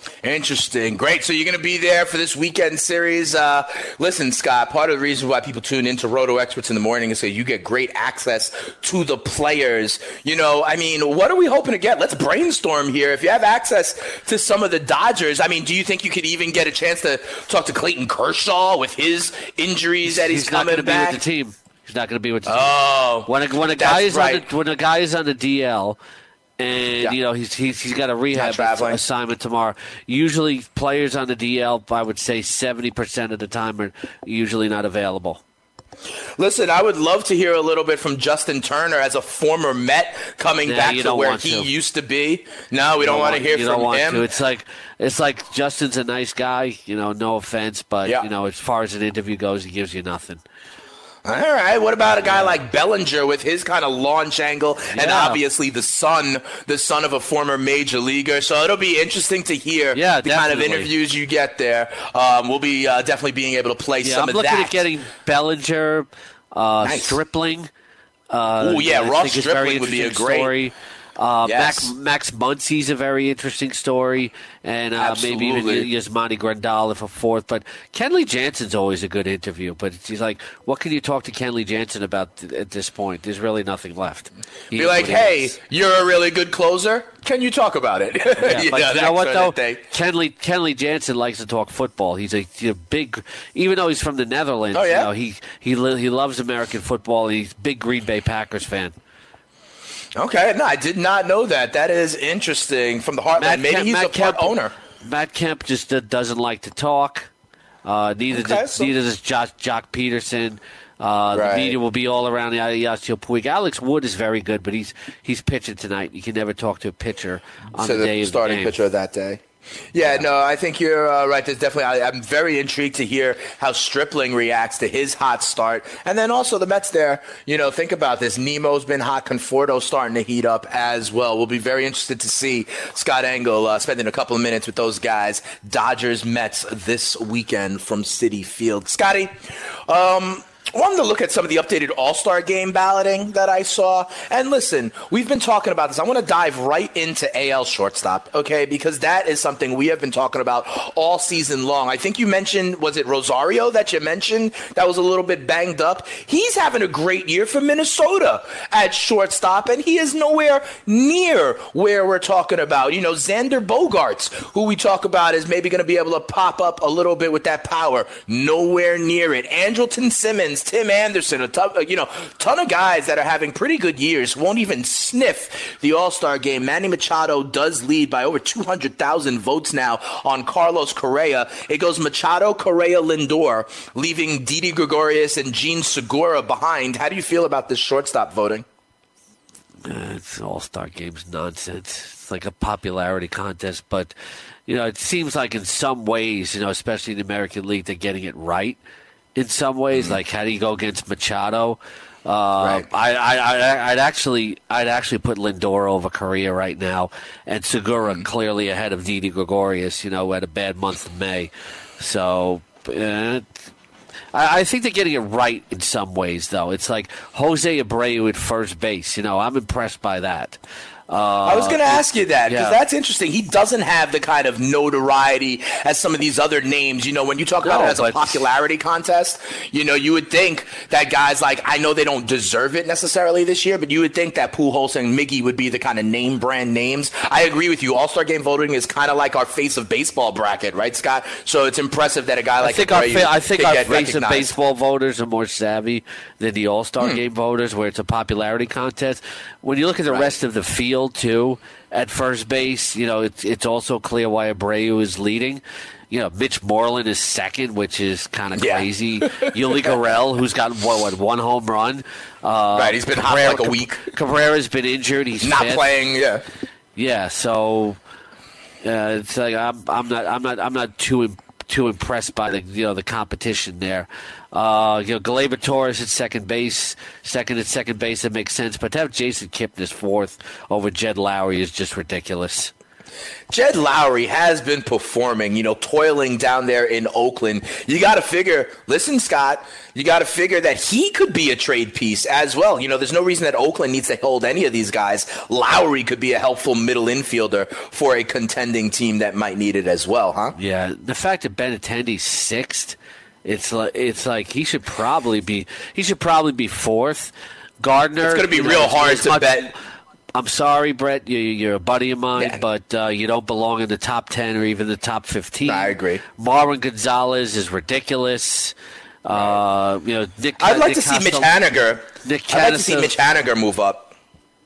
Interesting. Great. So you're going to be there for this weekend series. Uh, listen, Scott, part of the reason why people tune into Roto Experts in the morning is so you get great access to the players. You know, I mean, what are we hoping to get? Let's brainstorm here. If you have access to some of the Dodgers, I mean, do you think you could even get a chance to talk to Clayton Kershaw with his injuries that he's, he's coming not back? Be with the team. He's not going to be with the team. Oh, when a, when a guy is right. on the, when a guy is on the D L. And, yeah. you know, he's, he's he's got a rehab assignment tomorrow. Usually players on the D L, I would say seventy percent of the time are usually not available. Listen, I would love to hear a little bit from Justin Turner as a former Met coming nah, back to where to. he used to be. No, we don't, don't want to hear you from don't want him. To. It's like it's like Justin's a nice guy, you know, no offense, but, yeah. you know, as far as an interview goes, he gives you nothing. All right. What about a guy like Bellinger with his kind of launch angle, and yeah. obviously the son, the son of a former major leaguer? So it'll be interesting to hear yeah, the definitely. kind of interviews you get there. Um, we'll be uh, definitely being able to play yeah, some I'm of looking that. at getting Bellinger, uh, nice. Stripling. Uh, oh yeah, I Ross think Stripling would be a great. Story. Uh, yes. Max, Max Muncy's a very interesting story, and uh, maybe even Yasmani Grandal for fourth. But Kenley Jansen's always a good interview. But he's like, what can you talk to Kenley Jansen about th- at this point? There's really nothing left. He Be like, hey, you're a really good closer. Can you talk about it? Yeah, you, but know, you know what, though? Thing. Kenley, Kenley Jansen likes to talk football. He's a, he's a big, even though he's from the Netherlands, oh, yeah? you know, he, he, he loves American football. He's a big Green Bay Packers fan. Okay, no, I did not know that. That is interesting. From the Heartland, Matt maybe Kemp, he's Matt a part Kemp, owner. Matt Kemp just uh, doesn't like to talk. Uh, neither okay, does, so- neither does Josh, Jock Peterson. Uh, right. The media will be all around Yasiel Puig. Alex Wood is very good, but he's he's pitching tonight. You can never talk to a pitcher on so the day the of starting the game. pitcher of that day. Yeah, no, I think you're uh, right. There's definitely. I, I'm very intrigued to hear how Stripling reacts to his hot start, and then also the Mets. There, you know, think about this. Nemo's been hot. Conforto's starting to heat up as well. We'll be very interested to see Scott Engel uh, spending a couple of minutes with those guys. Dodgers Mets this weekend from Citi Field. Scotty, um. I wanted to look at some of the updated All-Star Game balloting that I saw. And listen, we've been talking about this. I want to dive right into A L shortstop, okay, because that is something we have been talking about all season long. I think you mentioned, was it Rosario that you mentioned that was a little bit banged up? He's having a great year for Minnesota at shortstop, and he is nowhere near where we're talking about. You know, Xander Bogaerts, who we talk about, is maybe going to be able to pop up a little bit with that power. Nowhere near it. Andrelton Simmons, Tim Anderson, a ton, you know, ton of guys that are having pretty good years won't even sniff the All-Star game. Manny Machado does lead by over two hundred thousand votes now on Carlos Correa. It goes Machado, Correa, Lindor, leaving Didi Gregorius and Gene Segura behind. How do you feel about this shortstop voting? Uh, it's All-Star Game's nonsense. It's like a popularity contest, but, you know, it seems like in some ways, you know, especially in the American League, they're getting it right. In some ways, mm-hmm. like how do you go against Machado? Uh, right. I, I, I, I'd actually, I'd actually put Lindor over Correa right now, and Segura mm-hmm. clearly ahead of Didi Gregorius. You know, had a bad month in May, so uh, I, I think they're getting it right in some ways. Though it's like Jose Abreu at first base. You know, I'm impressed by that. Uh, I was going to ask you that because yeah. that's interesting. He doesn't have the kind of notoriety as some of these other names. You know, when you talk about no, it as a but... popularity contest, you know, you would think that guys like, I know they don't deserve it necessarily this year, but you would think that Pujols and Miggy would be the kind of name brand names. I agree with you. All-Star Game voting is kind of like our face of baseball bracket, right, Scott? So it's impressive that a guy like I think our, Abreu I think could our get face recognized. of baseball voters are more savvy than the All-Star Hmm. Game voters, where it's a popularity contest. When you look at the Right. rest of the field, too, at first base, you know, it's it's also clear why Abreu is leading. You know, Mitch Moreland is second, which is kind of Yeah. crazy. Yuli Gurriel, who's got what, what one home run. Uh, Right, he's been hot for like a week. Cabrera's been injured. He's Not fifth. playing, yeah. Yeah, so uh, it's like I'm I'm not I'm not I'm not too im- too impressed by the you know the competition there. Uh, you know, Gleyber Torres at second base, second at second base, that makes sense. But to have Jason Kipnis fourth over Jed Lowry is just ridiculous. Jed Lowry has been performing, you know, toiling down there in Oakland. You got to figure, listen, Scott, you got to figure that he could be a trade piece as well. You know, there's no reason that Oakland needs to hold any of these guys. Lowry could be a helpful middle infielder for a contending team that might need it as well, huh? Yeah, the fact that Benintendi's sixth, it's like, it's like he should probably be he should probably be fourth. Gardner, it's going to be you know, real hard to much, bet. I'm sorry, Brett. You, you're a buddy of mine, Yeah. but uh, you don't belong in the top ten or even the top fifteen. I agree. Marwin Gonzalez is ridiculous. Uh, you know, Nick. I'd like Nick to see Costel- Mitch Haniger. Nick I'd like to see Canister- Mitch Haniger move up.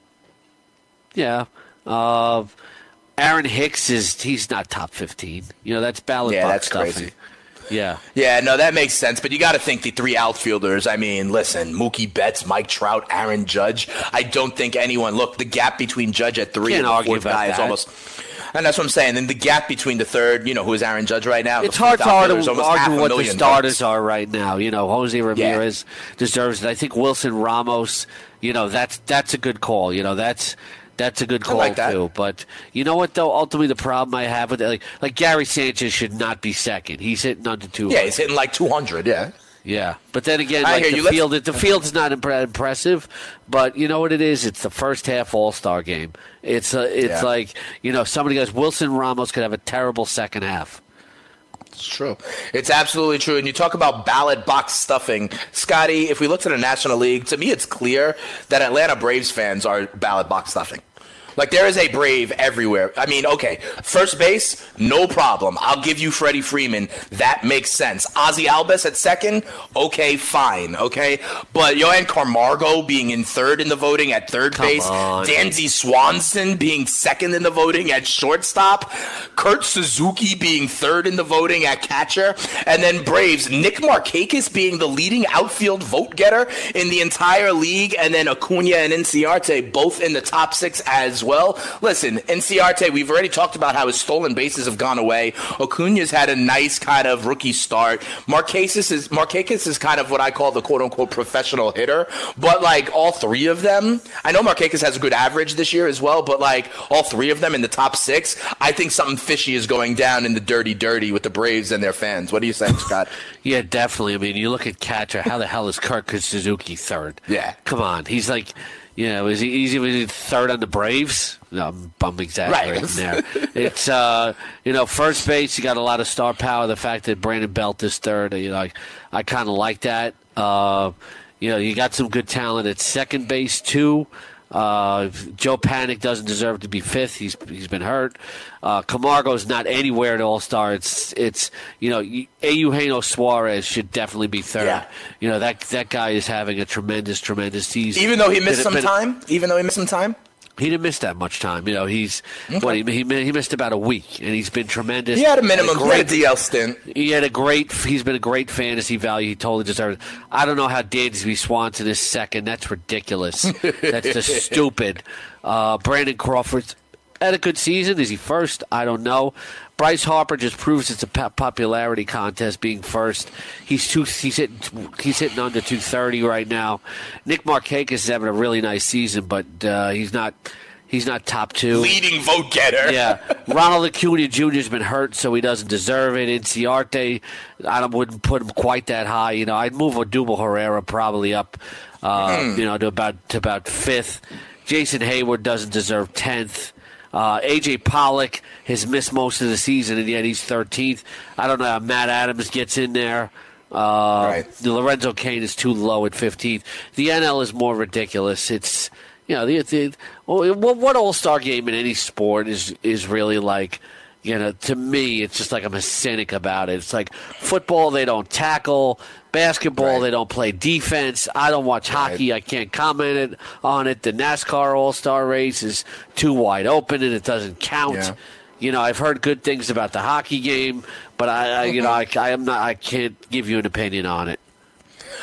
Yeah. Uh, Aaron Hicks is he's not top fifteen. You know, that's ballot Yeah, box that's stuffing. crazy. Yeah. Yeah, no, that makes sense. But you got to think the three outfielders. I mean, listen, Mookie Betts, Mike Trout, Aaron Judge. I don't think anyone. Look, the gap between Judge at three Can't and the argue fourth about guy is that. almost. And that's what I'm saying. And the gap between the third, you know, who is Aaron Judge right now? It's the hard to fourth outfielder argue, is almost half argue a what the million starters bucks. are right now. You know, Jose Ramirez deserves it. I think Wilson Ramos, you know, that's that's a good call. You know, that's that's a good call like that. too. But you know what, though? Ultimately, the problem I have with it, like, like Gary Sanchez should not be second. He's hitting under two. Yeah, he's hitting like two hundred, yeah. Yeah, but then again, I like hear the you. Let's- field, the field's not impre- impressive. But you know what it is? It's the first half All Star game. It's uh, it's Yeah. like, you know, somebody goes, Wilson Ramos could have a terrible second half. It's true. It's absolutely true. And you talk about ballot box stuffing. Scotty, if we look to the National League, to me it's clear that Atlanta Braves fans are ballot box stuffing. Like, there is a Brave everywhere. I mean, okay, first base, no problem. I'll give you Freddie Freeman. That makes sense. Ozzy Albus at second, okay, fine, okay? But Yohan Camargo being in third in the voting at third Come base, on. Dansby Swanson being second in the voting at shortstop, Kurt Suzuki being third in the voting at catcher, and then Braves, Nick Markakis being the leading outfield vote getter in the entire league, and then Acuna and Inciarte both in the top six as well. Listen, Inciarte, we've already talked about how his stolen bases have gone away. Acuna's had a nice kind of rookie start. Markakis is Markakis is kind of what I call the quote-unquote professional hitter, but like all three of them, I know Markakis has a good average this year as well, but like all three of them in the top six, I think something fishy is going down in the dirty dirty with the Braves and their fans. What do you think, Scott? Yeah, definitely. I mean, you look at catcher. How the hell is Kurt Suzuki third? Yeah. Come on. He's like, you know, is he, is he, was he third on the Braves? No, I'm, I'm exaggerating Right. there. It's, uh, you know, first base, you got a lot of star power. The fact that Brandon Belt is third, you know, I, I kind of like that. Uh, you know, you got some good talent at second base, too. Uh, Joe Panic doesn't deserve to be fifth. He's he's been hurt. Uh, Camargo's not anywhere at All Star. It's it's you know Eugenio Suarez should definitely be third. Yeah. You know that that guy is having a tremendous tremendous season. Even though he missed Been- some been- time? Even though he missed some time? He didn't miss that much time. You know, he's what he, he he missed about a week, and he's been tremendous. He had a minimum. He had a great D L stint. He had a great. He's been a great fantasy value. He totally deserves it. I don't know how Dansby Swanson is second. That's ridiculous. That's just stupid. Uh, Brandon Crawford had a good season. Is he first? I don't know. Bryce Harper just proves it's a po- popularity contest being first. He's two. He's hitting. He's hitting under two thirty right now. Nick Markakis is having a really nice season, but uh, he's not. He's not top two. Leading vote getter. Yeah, Ronald Acuna Junior has been hurt, so he doesn't deserve it. Inciarte, I don't, wouldn't put him quite that high. You know, I'd move Odubel Herrera probably up, uh, Mm. you know, to about to about fifth. Jason Hayward doesn't deserve tenth. Uh, A J Pollock has missed most of the season, and yet he's thirteenth. I don't know how Matt Adams gets in there. Uh, Right. Lorenzo Cain is too low at fifteenth. The N L is more ridiculous. It's You know, the, the, what All-Star game in any sport is is really like, you know, to me, it's just like I'm a cynic about it. It's like football, they don't tackle. Basketball, Right. they don't play defense. I don't watch hockey. I can't comment it, on it. The NASCAR All-Star race is too wide open, and it doesn't count. Yeah. You know, I've heard good things about the hockey game, but I, I you know, I, I am not. I can't give you an opinion on it.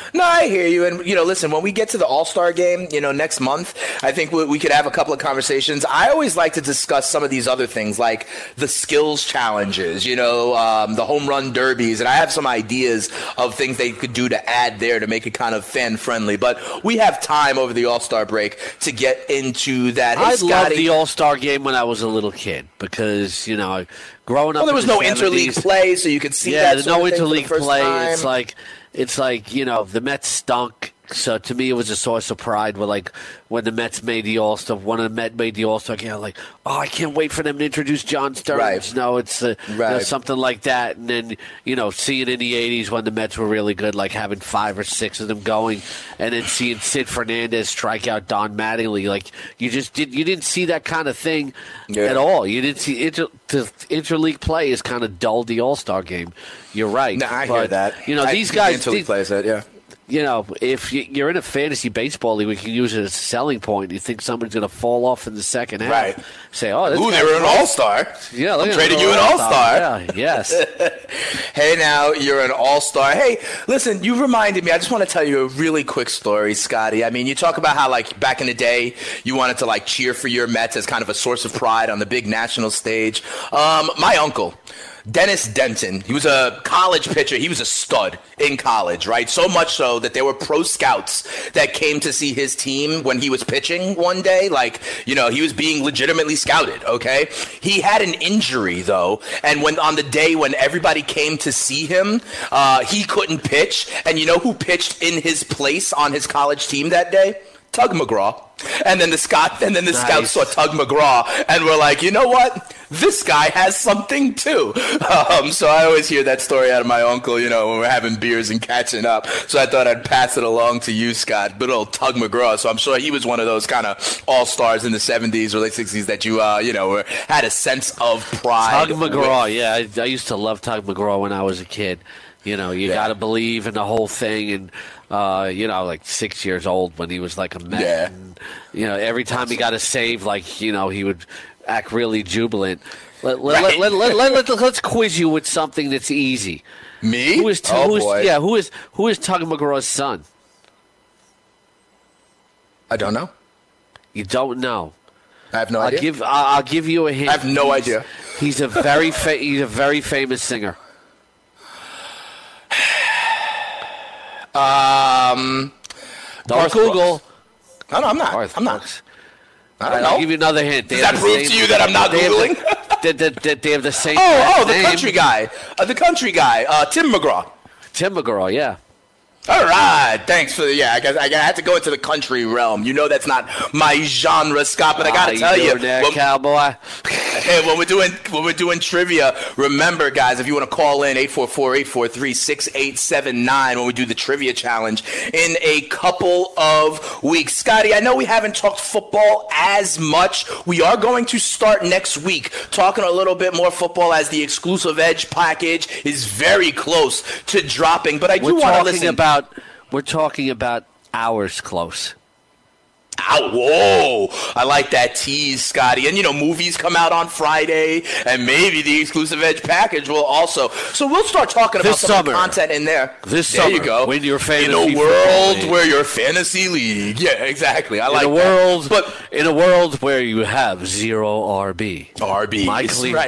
No, I hear you. And, you know, listen, when we get to the All-Star game, you know, next month, I think we, we could have a couple of conversations. I always like to discuss some of these other things, like the skills challenges, you know, um, the home run derbies. And I have some ideas of things they could do to add there to make it kind of fan-friendly. But we have time over the All-Star break to get into that. Hey, I Scotty, loved the All-Star game when I was a little kid because, you know, growing up well, there was in the no seventies, interleague play, so you could see yeah, that there's no sort of thing for the interleague first play. time. It's like, it's like, you know, the Mets stunk. So to me, it was a source of pride. Where like when the Mets made the All Star, one of the Mets made the All Star game, like, oh, I can't wait for them to introduce John Stearns. Right. No, it's uh, right. you know, something like that. And then you know, seeing in the eighties when the Mets were really good, like having five or six of them going, and then seeing Sid Fernandez strike out Don Mattingly, like you just did, you didn't see that kind of thing yeah. at all. You didn't see inter, the interleague play is kind of dulled the All Star game. You're right. No, I but, hear that. You know, I these think guys. The interleague these, plays that, yeah. You know, if you're in a fantasy baseball league, we can use it as a selling point. You think somebody's going to fall off in the second half? Right. Say, oh, this Ooh, guy's they were an awesome. all-star. Yeah, look I'm at trading him, you an all-star. Yeah, yes. Hey, now, you're an all-star. Hey, listen, you reminded me. I just want to tell you a really quick story, Scotty. I mean, you talk about how, like, back in the day, you wanted to, like, cheer for your Mets as kind of a source of pride on the big national stage. Um, my uncle, Dennis Denton, he was a college pitcher. He was a stud in college, right? So much so that there were pro scouts that came to see his team when he was pitching one day. Like, you know, he was being legitimately scouted, okay? He had an injury, though, and when on the day when everybody came to see him, uh, he couldn't pitch. And you know who pitched in his place on his college team that day? Tug McGraw. And then the Scott, and then the Nice. scouts saw Tug McGraw and were like, you know what? This guy has something too. Um, so I always hear that story out of my uncle, you know, when we're having beers and catching up. So I thought I'd pass it along to you, Scott. Good old Tug McGraw. So I'm sure he was one of those kind of all-stars in the seventies or late sixties that you, uh, you know, were, had a sense of pride. Tug McGraw, yeah. I, I used to love Tug McGraw when I was a kid. You know, you Yeah. got to believe in the whole thing. And, uh, you know, like six years old when he was like a Met. Yeah. And, you know, every time he got a save, like, you know, he would act really jubilant. Let, let, Right. let, let, let, let, let, let's quiz you with something that's easy. Me? Who is, oh, who is boy. yeah? Who is who is Tug McGraw's son? I don't know. You don't know. I have no I'll idea. give I'll, I'll give you a hint. I have no He's- idea. He's a very fa- he's a very famous singer. Um, Don't Garth Google. Brooks. No, no, I'm not. Garth I'm not. Brooks. I don't I'll know. give you another hint. They Does have that the prove same- to you that I'm not they have the- Googling? they, they, they, they have the same. Oh, last oh, the name. country guy. Uh, the country guy. Uh, Tim McGraw. Tim McGraw. Yeah. All right, thanks for the, yeah, I guess I had to go into the country realm. You know that's not my genre, Scott, but I got to How tell you, doing there, when, cowboy. hey, when we're doing when we're doing trivia, remember, guys, if you want to call in, eight four four, eight four three, six eight seven nine when we do the trivia challenge in a couple of weeks. Scotty, I know we haven't talked football as much. We are going to start next week talking a little bit more football as the exclusive Edge package is very close to dropping, but I do We're want to talking listen. about we're talking about hours close. Ow, whoa, I like that tease, Scotty. And, you know, movies come out on Friday, and maybe the exclusive Edge package will also. So we'll start talking about This some of the summer. content in there. This there summer, you go. when your in fantasy a football world league. where your fantasy league. Yeah, exactly. I like in a that. world, But in a world where you have zero R B. R B, Mike is Lee. right.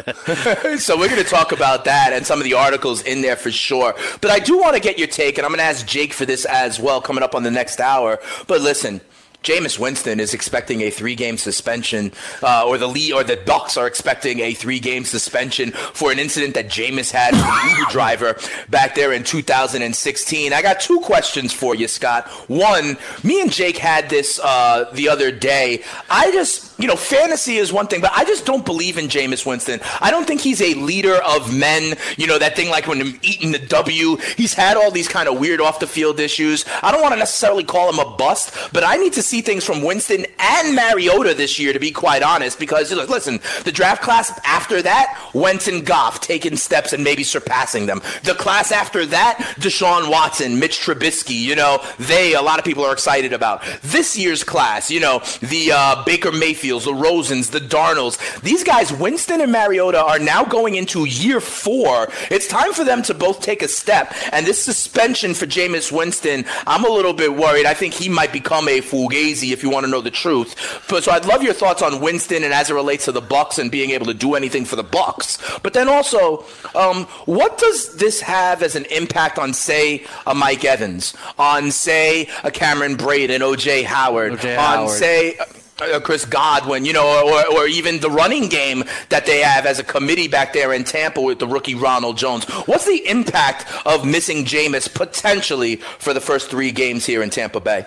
So we're going to talk about that and some of the articles in there for sure. But I do want to get your take, and I'm going to ask Jake for this as well coming up on the next hour. But listen, Jameis Winston is expecting a three-game suspension, uh, or the lead, or the Bucs are expecting a three-game suspension for an incident that Jameis had with the Uber driver back there in two thousand sixteen. I got two questions for you, Scott. One, me and Jake had this uh, the other day. I just, you know, fantasy is one thing, but I just don't believe in Jameis Winston. I don't think he's a leader of men. You know, that thing like when him eating the W. He's had all these kind of weird off-the-field issues. I don't want to necessarily call him a bust, but I need to see things from Winston and Mariota this year, to be quite honest, because look, listen, the draft class after that, Wentz and Goff taking steps and maybe surpassing them. The class after that, Deshaun Watson, Mitch Trubisky, you know, they, a lot of people are excited about. This year's class, you know, the uh, Baker Mayfield Mayfields, the Rosens, the Darnolds. These guys, Winston and Mariota, are now going into year four. It's time for them to both take a step. And this suspension for Jameis Winston, I'm a little bit worried. I think he might become a fugazi, if you want to know the truth. But, so I'd love your thoughts on Winston and as it relates to the Bucs and being able to do anything for the Bucs. But then also, um, what does this have as an impact on, say, a Mike Evans, on, say, a Cameron Brate and O J Howard, O J on, Howard. say, uh, Chris Godwin, you know, or, or even the running game that they have as a committee back there in Tampa with the rookie Ronald Jones? What's the impact of missing Jameis potentially for the first three games here in Tampa Bay?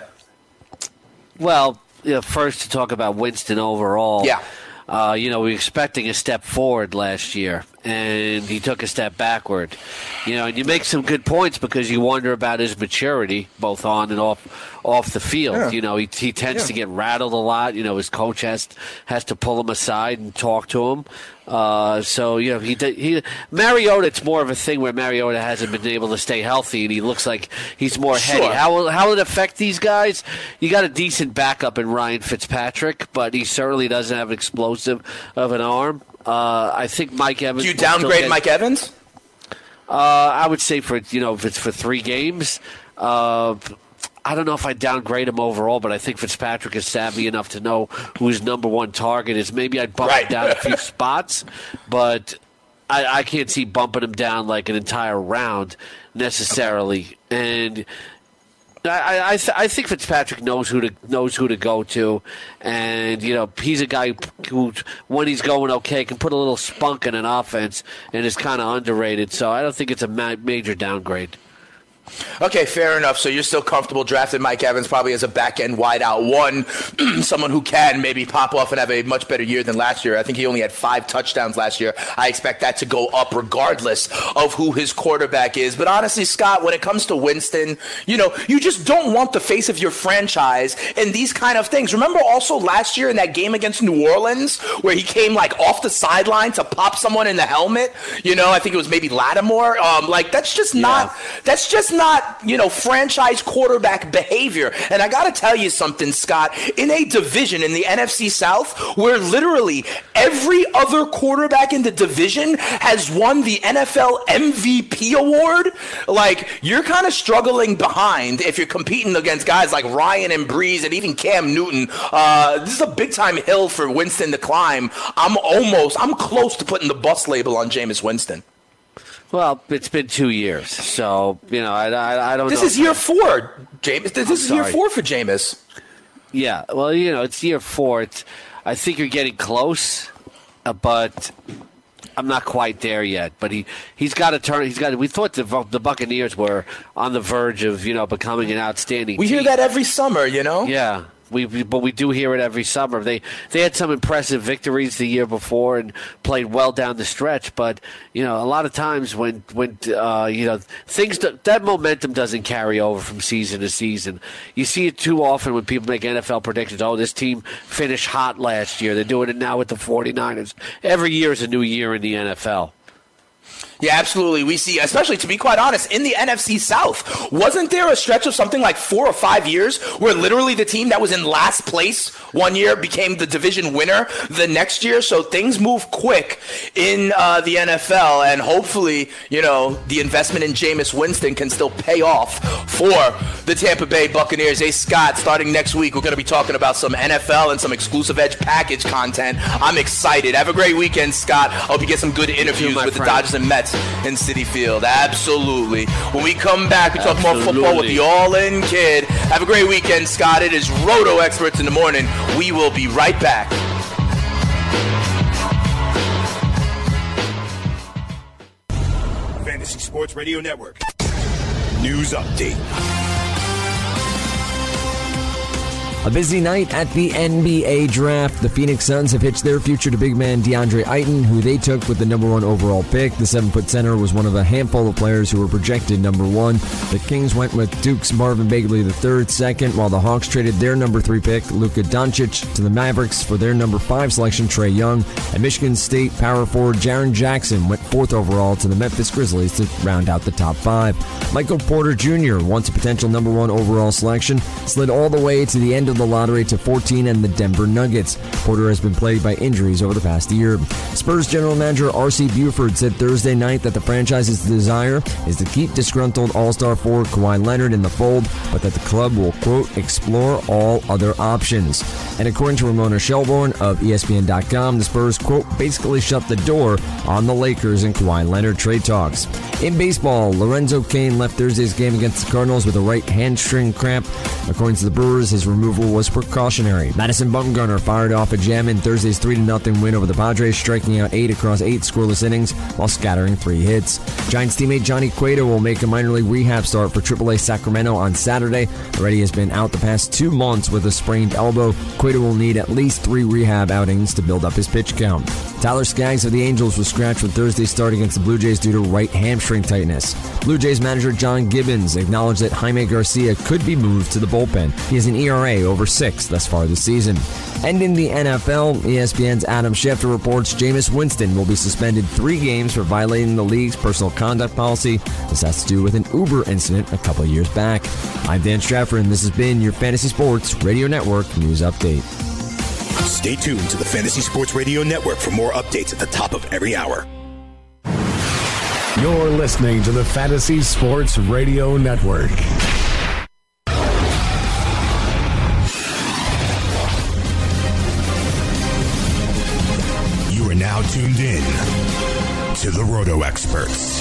Well, you know, first to talk about Winston overall. Yeah. Uh, you know, we were expecting a step forward last year, and he took a step backward. You know, and you make some good points because you wonder about his maturity, both on and off off the field. Yeah. You know, he he tends Yeah. to get rattled a lot. You know, his coach has has to pull him aside and talk to him. Uh, so you know, he he Mariota. It's more of a thing where Mariota hasn't been able to stay healthy, and he looks like he's more Sure. heady. How will how will it affect these guys? You got a decent backup in Ryan Fitzpatrick, but he certainly doesn't have explosive of an arm. Uh, I think Mike Evans. Do you will still downgrade get- Mike Evans? Uh, I would say for you know if it's for three games. Uh, I don't know if I downgrade him overall, but I think Fitzpatrick is savvy enough to know who his number one target is. Maybe I'd bump Right. him down a few spots, but I, I can't see bumping him down like an entire round necessarily. And I, I, th- I think Fitzpatrick knows who to knows who to go to, and you know he's a guy who, when he's going okay, can put a little spunk in an offense, and is kind of underrated. So I don't think it's a ma- major downgrade. Okay, fair enough. So you're still comfortable drafting Mike Evans probably as a back-end wideout. One, someone who can maybe pop off and have a much better year than last year. I think he only had five touchdowns last year. I expect that to go up regardless of who his quarterback is. But honestly, Scott, when it comes to Winston, you know, you just don't want the face of your franchise in these kind of things. Remember also last year in that game against New Orleans where he came like off the sideline to pop someone in the helmet? You know, I think it was maybe Lattimore. Um, like, that's just not, Yeah. that's just not, you know, franchise quarterback behavior. And I got to tell you something, Scott, in a division in the N F C South where literally every other quarterback in the division has won the N F L M V P award, like, you're kind of struggling behind if you're competing against guys like Ryan and Breeze and even Cam Newton. Uh, this is a big-time hill for Winston to climb. I'm almost, I'm close to putting the bust label on Jameis Winston. Well, it's been two years, so you know I, I, I don't This know. is year four, Jameis. This is year sorry. four for Jameis. Yeah, well, you know, it's year four. It's, I think you're getting close, uh, but I'm not quite there yet. But he he's got to turn. He's got. We thought the the Buccaneers were on the verge of you know becoming an outstanding. We team. hear that every summer, you know? Yeah. We, we, but we do hear it every summer. They they had some impressive victories the year before and played well down the stretch. But you know, a lot of times when when uh, you know things do, that momentum doesn't carry over from season to season. You see it too often when people make N F L predictions. Oh, this team finished hot last year. They're doing it now with the 49ers. Every year is a new year in the N F L. Yeah, absolutely. We see, especially to be quite honest, in the N F C South, wasn't there a stretch of something like four or five years where literally the team that was in last place one year became the division winner the next year? So things move quick in uh, the N F L, and hopefully, you know, the investment in Jameis Winston can still pay off for the Tampa Bay Buccaneers. Hey, Scott, starting next week, we're going to be talking about some N F L and some exclusive Edge package content. I'm excited. Have a great weekend, Scott. Hope you get some good interviews my with friend. the Dodgers and Mets in Citi Field. Absolutely. When we come back, we talk more football with Absolutely. the All-In Kid. Have a great weekend, Scott. It is Roto Experts in the morning. We will be right back. Fantasy Sports Radio Network. News update. A busy night at the N B A draft. The Phoenix Suns have hitched their future to big man DeAndre Ayton, who they took with the number one overall pick. The seven-foot center was one of a handful of players who were projected number one. The Kings went with Duke's Marvin Bagley the third, second, while the Hawks traded their number three pick, Luka Doncic, to the Mavericks for their number five selection, Trae Young. And Michigan State power forward Jaren Jackson went fourth overall to the Memphis Grizzlies to round out the top five. Michael Porter Junior, once a potential number one overall selection, slid all the way to the end of entered the lottery to fourteen and the Denver Nuggets. Porter has been plagued by injuries over the past year. Spurs general manager R C Buford said Thursday night that the franchise's desire is to keep disgruntled All-Star forward Kawhi Leonard in the fold, but that the club will, quote, explore all other options. And according to Ramona Shelburne of E S P N dot com, the Spurs, quote, basically shut the door on the Lakers and Kawhi Leonard trade talks. In baseball, Lorenzo Cain left Thursday's game against the Cardinals with a right hamstring cramp. According to the Brewers, his removal was precautionary. Madison Bumgarner fired off a gem in Thursday's three to nothing win over the Padres, striking out eight across eight scoreless innings while scattering three hits. Giants teammate Johnny Cueto will make a minor league rehab start for triple A Sacramento on Saturday. Already has been out the past two months with a sprained elbow. Cueto will need at least three rehab outings to build up his pitch count. Tyler Skaggs of the Angels was scratched with Thursday's start against the Blue Jays due to right hamstring tightness. Blue Jays manager John Gibbons acknowledged that Jaime Garcia could be moved to the bullpen. He has an E R A over six thus far this season. And in the N F L, E S P N's Adam Schefter reports Jameis Winston will be suspended three games for violating the league's personal conduct policy. This has to do with an Uber incident a couple years back. I'm Dan Strafford, and this has been your Fantasy Sports Radio Network News Update. Stay tuned to the Fantasy Sports Radio Network for more updates at the top of every hour. You're listening to the Fantasy Sports Radio Network. You are now tuned in to the Roto Experts.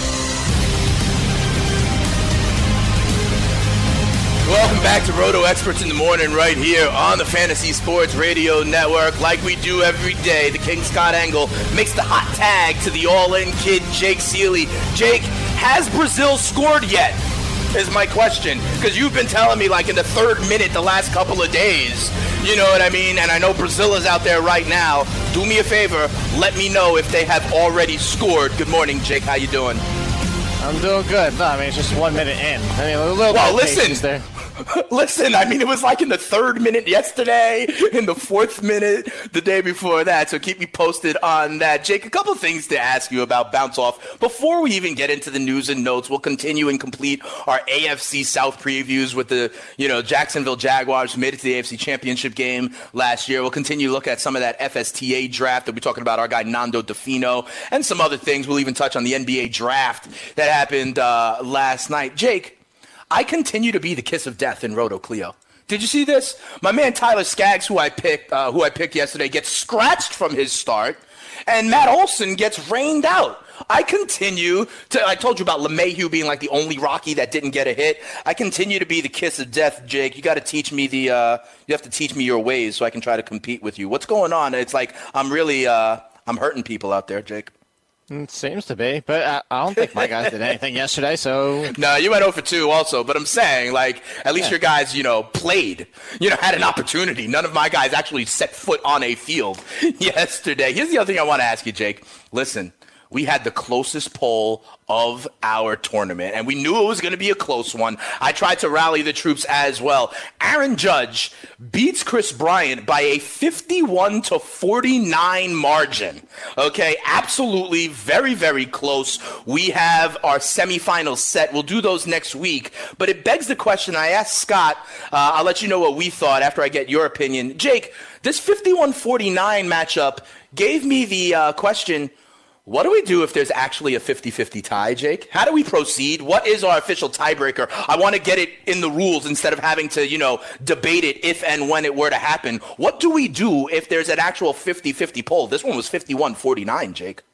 Welcome back to Roto Experts in the Morning right here on the Fantasy Sports Radio Network. Like we do every day, the King Scott Engel makes the hot tag to the all-in kid, Jake Seeley. Jake, has Brazil scored yet? Is my question. Because you've been telling me like in the third minute the last couple of days. You know what I mean? And I know Brazil is out there right now. Do me a favor. Let me know if they have already scored. Good morning, Jake. How you doing? I'm doing good. No, I mean, it's just one minute in. I mean, a little well, bit of listen. there. Listen, I mean, it was like in the third minute yesterday, in the fourth minute the day before that, so keep me posted on that. Jake, a couple things to ask you about Bounce Off. Before we even get into the news and notes, we'll continue and complete our A F C South previews with the, you know, Jacksonville Jaguars who made it to the A F C Championship game last year. We'll continue to look at some of that F S T A draft. We'll be talking about our guy Nando DeFino and some other things. We'll even touch on the N B A draft that happened uh, last night. Jake, I continue to be the kiss of death in Roto Clio. Did you see this? My man Tyler Skaggs, who I picked, uh, who I picked yesterday, gets scratched from his start, and Matt Olson gets rained out. I continue to. I told you about LeMahieu being like the only Rocky that didn't get a hit. I continue to be the kiss of death, Jake. You got to teach me the. Uh, you have to teach me your ways so I can try to compete with you. What's going on? It's like I'm really. Uh, I'm hurting people out there, Jake. It seems to be, but I, I don't think my guys did anything yesterday, so... No, you went oh for two also, but I'm saying, like, at least yeah. your guys, you know, played, you know, had an opportunity. None of my guys actually set foot on a field yesterday. Here's the other thing I want to ask you, Jake. Listen, we had the closest poll of our tournament, and we knew it was going to be a close one. I tried to rally the troops as well. Aaron Judge beats Chris Bryant by a fifty-one to forty-nine margin. Okay, absolutely very, very close. We have our semifinals set. We'll do those next week, but it begs the question. I asked Scott, uh, I'll let you know what we thought after I get your opinion. Jake, this fifty-one forty-nine matchup gave me the uh, question, what do we do if there's actually a fifty-fifty tie, Jake? How do we proceed? What is our official tiebreaker? I want to get it in the rules instead of having to, you know, debate it if and when it were to happen. What do we do if there's an actual fifty-fifty poll? This one was fifty-one forty-nine, Jake.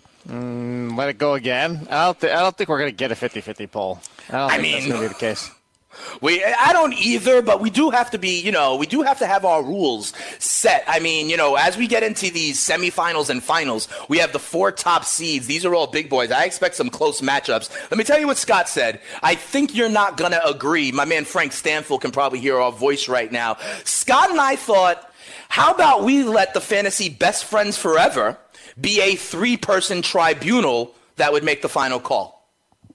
Mm, let it go again. I don't, th- I don't think we're going to get a fifty-fifty poll. I don't I think mean, that's going to be the case. We, I don't either, but we do have to be, you know, we do have to have our rules set. I mean, you know, as we get into these semifinals and finals, we have the four top seeds. These are all big boys. I expect some close matchups. Let me tell you what Scott said. I think you're not going to agree. My man Frank Stanfield can probably hear our voice right now. Scott and I thought, how about we let the Fantasy Best Friends Forever be a three-person tribunal that would make the final call?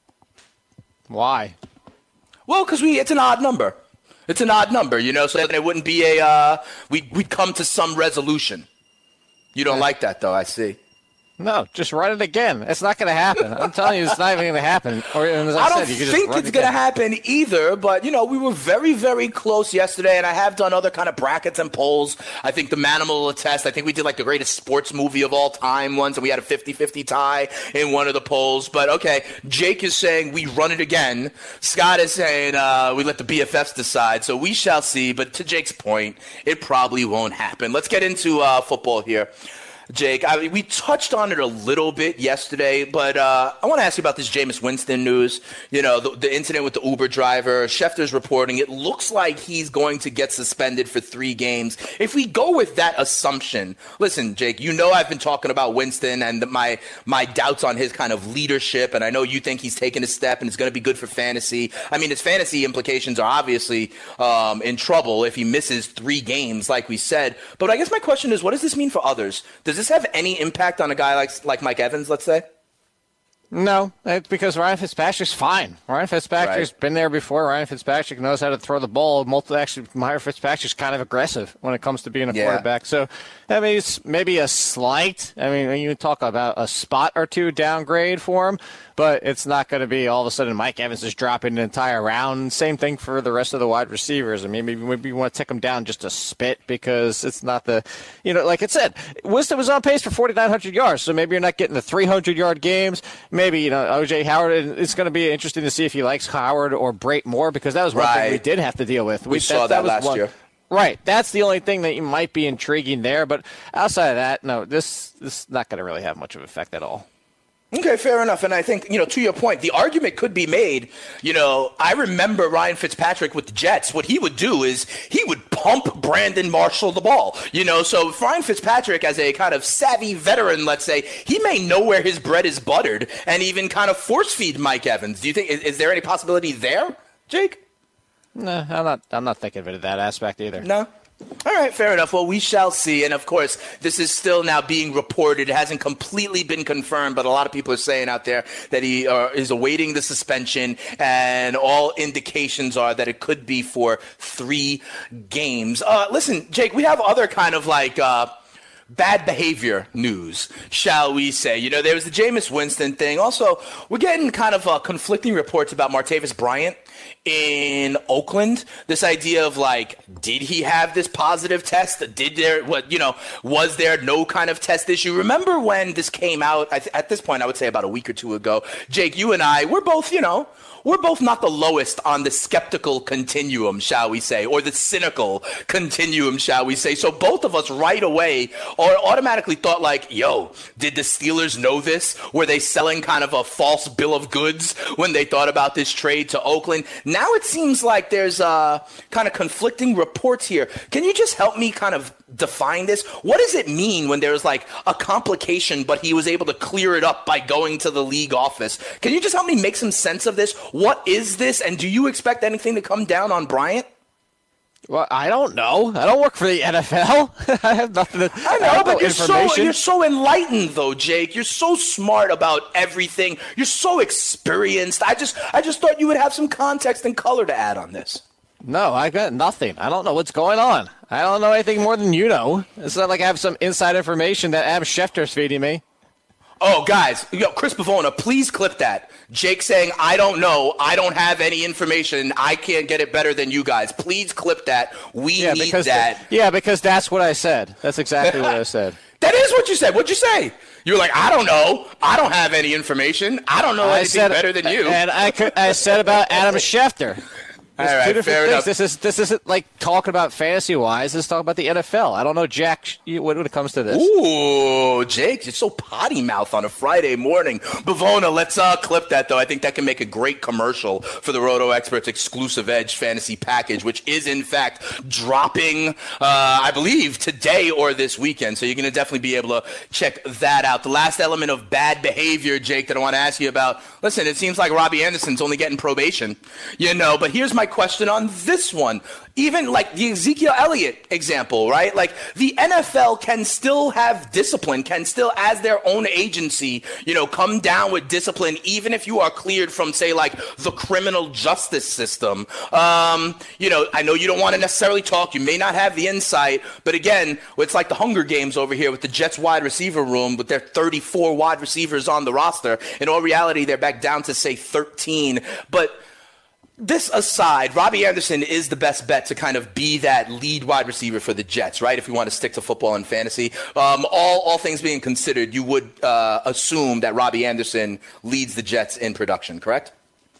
Why? Well, because we it's an odd number. It's an odd number, you know, so that it wouldn't be a uh, – we'd, we'd come to some resolution. You don't yeah. like that, though, I see. No, just run it again. It's not going to happen. I'm telling you, it's not even going to happen. Or, as I, I don't said, you can think just it's going to happen either, but, you know, we were very, very close yesterday, and I have done other kind of brackets and polls. I think the Manimal will attest. I think we did, like, the greatest sports movie of all time once, and we had a fifty-fifty tie in one of the polls. But, okay, Jake is saying we run it again. Scott is saying uh, we let the B F Fs decide, so we shall see. But to Jake's point, it probably won't happen. Let's get into uh, football here. Jake, I mean, we touched on it a little bit yesterday, but uh, I want to ask you about this Jameis Winston news. You know, the, the incident with the Uber driver. Schefter's reporting it looks like he's going to get suspended for three games. If we go with that assumption, listen, Jake, you know I've been talking about Winston and my my doubts on his kind of leadership, and I know you think he's taken a step and it's going to be good for fantasy. I mean, his fantasy implications are obviously um, in trouble if he misses three games, like we said. But I guess my question is, what does this mean for others? Does this have any impact on a guy like like Mike Evans, let's say? No, it's because Ryan Fitzpatrick's fine. Ryan Fitzpatrick's right. been there before. Ryan Fitzpatrick knows how to throw the ball. Multi, actually, Ryan Fitzpatrick's kind of aggressive when it comes to being a yeah. quarterback. So that means maybe a slight, I mean, you talk about a spot or two downgrade for him, but it's not going to be all of a sudden Mike Evans is dropping an entire round. Same thing for the rest of the wide receivers. I mean, maybe, maybe you want to take him down just a spit because it's not the, you know, like it said, Winston was on pace for forty-nine hundred yards, so maybe you're not getting the three hundred yard games. Maybe, you know, O J Howard, it's going to be interesting to see if he likes Howard or Brate more because that was one right. thing we did have to deal with. We, we saw that, that, that last one, year. Right. That's the only thing that you might be intriguing there. But outside of that, no, this, this is not going to really have much of an effect at all. Okay, fair enough. And I think, you know, to your point, the argument could be made, you know, I remember Ryan Fitzpatrick with the Jets. What he would do is he would pump Brandon Marshall the ball, you know. So if Ryan Fitzpatrick, as a kind of savvy veteran, let's say, he may know where his bread is buttered and even kind of force feed Mike Evans. Do you think, is, is there any possibility there, Jake? No, I'm not, I'm not thinking of it in that aspect either. No? All right, fair enough. Well, we shall see. And, of course, this is still now being reported. It hasn't completely been confirmed, but a lot of people are saying out there that he uh, is awaiting the suspension, and all indications are that it could be for three games. Uh, listen, Jake, we have other kind of like uh, bad behavior news, shall we say. You know, there was the Jameis Winston thing. Also, we're getting kind of uh, conflicting reports about Martavis Bryant in Oakland. This idea of like, did he have this positive test? Did there, what, you know, was there no kind of test issue? Remember when this came out? I th- at this point, I would say about a week or two ago, Jake, you and I, we're both, you know, we're both not the lowest on the skeptical continuum, shall we say, or the cynical continuum, shall we say. So both of us right away or automatically thought like, yo, did the Steelers know this? Were they selling kind of a false bill of goods when they thought about this trade to Oakland? Now it seems like there's uh, kind of conflicting reports here. Can you just help me kind of define this? What does it mean when there's like a complication, but he was able to clear it up by going to the league office? Can you just help me make some sense of this? What is this? And do you expect anything to come down on Bryant? Well, I don't know. I don't work for the N F L. I have nothing to I know, I but you're so, you're so enlightened, though, Jake. You're so smart about everything. You're so experienced. I just I just thought you would have some context and color to add on this. No, I got nothing. I don't know what's going on. I don't know anything more than you know. It's not like I have some inside information that Adam Schefter's feeding me. Oh, guys, yo, Chris Pavona, please clip that. Jake saying, I don't know, I don't have any information, I can't get it better than you guys. Please clip that. We yeah, need because that. The, yeah, because that's what I said. That's exactly what I said. That is what you said. What'd you say? You were like, I don't know. I don't have any information. I don't know I anything said, better than you. And I, could, I said about Adam Schefter. All right, two different fair things. enough. This is this isn't like talking about fantasy wise. This is talking about the N F L. I don't know jack when it comes to this. Ooh, Jake, you're so potty mouth on a Friday morning. Bavona, let's uh, clip that though. I think that can make a great commercial for the Roto Experts exclusive Edge fantasy package, which is in fact dropping, uh, I believe, today or this weekend. So you're going to definitely be able to check that out. The last element of bad behavior, Jake, that I want to ask you about. Listen, it seems like Robbie Anderson's only getting probation, you know. But here's my question on this one. Even like the Ezekiel Elliott example, right? Like the N F L can still have discipline, can still, as their own agency, you know, come down with discipline, even if you are cleared from, say, like the criminal justice system. Um, you know, I know you don't want to necessarily talk. You may not have the insight. But again, it's like the Hunger Games over here with the Jets wide receiver room with their thirty-four wide receivers on the roster. In all reality, they're back down to, say, thirteen. But this aside, Robbie Anderson is the best bet to kind of be that lead wide receiver for the Jets, right? If we want to stick to football and fantasy. Um, all, all things being considered, you would uh, assume that Robbie Anderson leads the Jets in production, correct?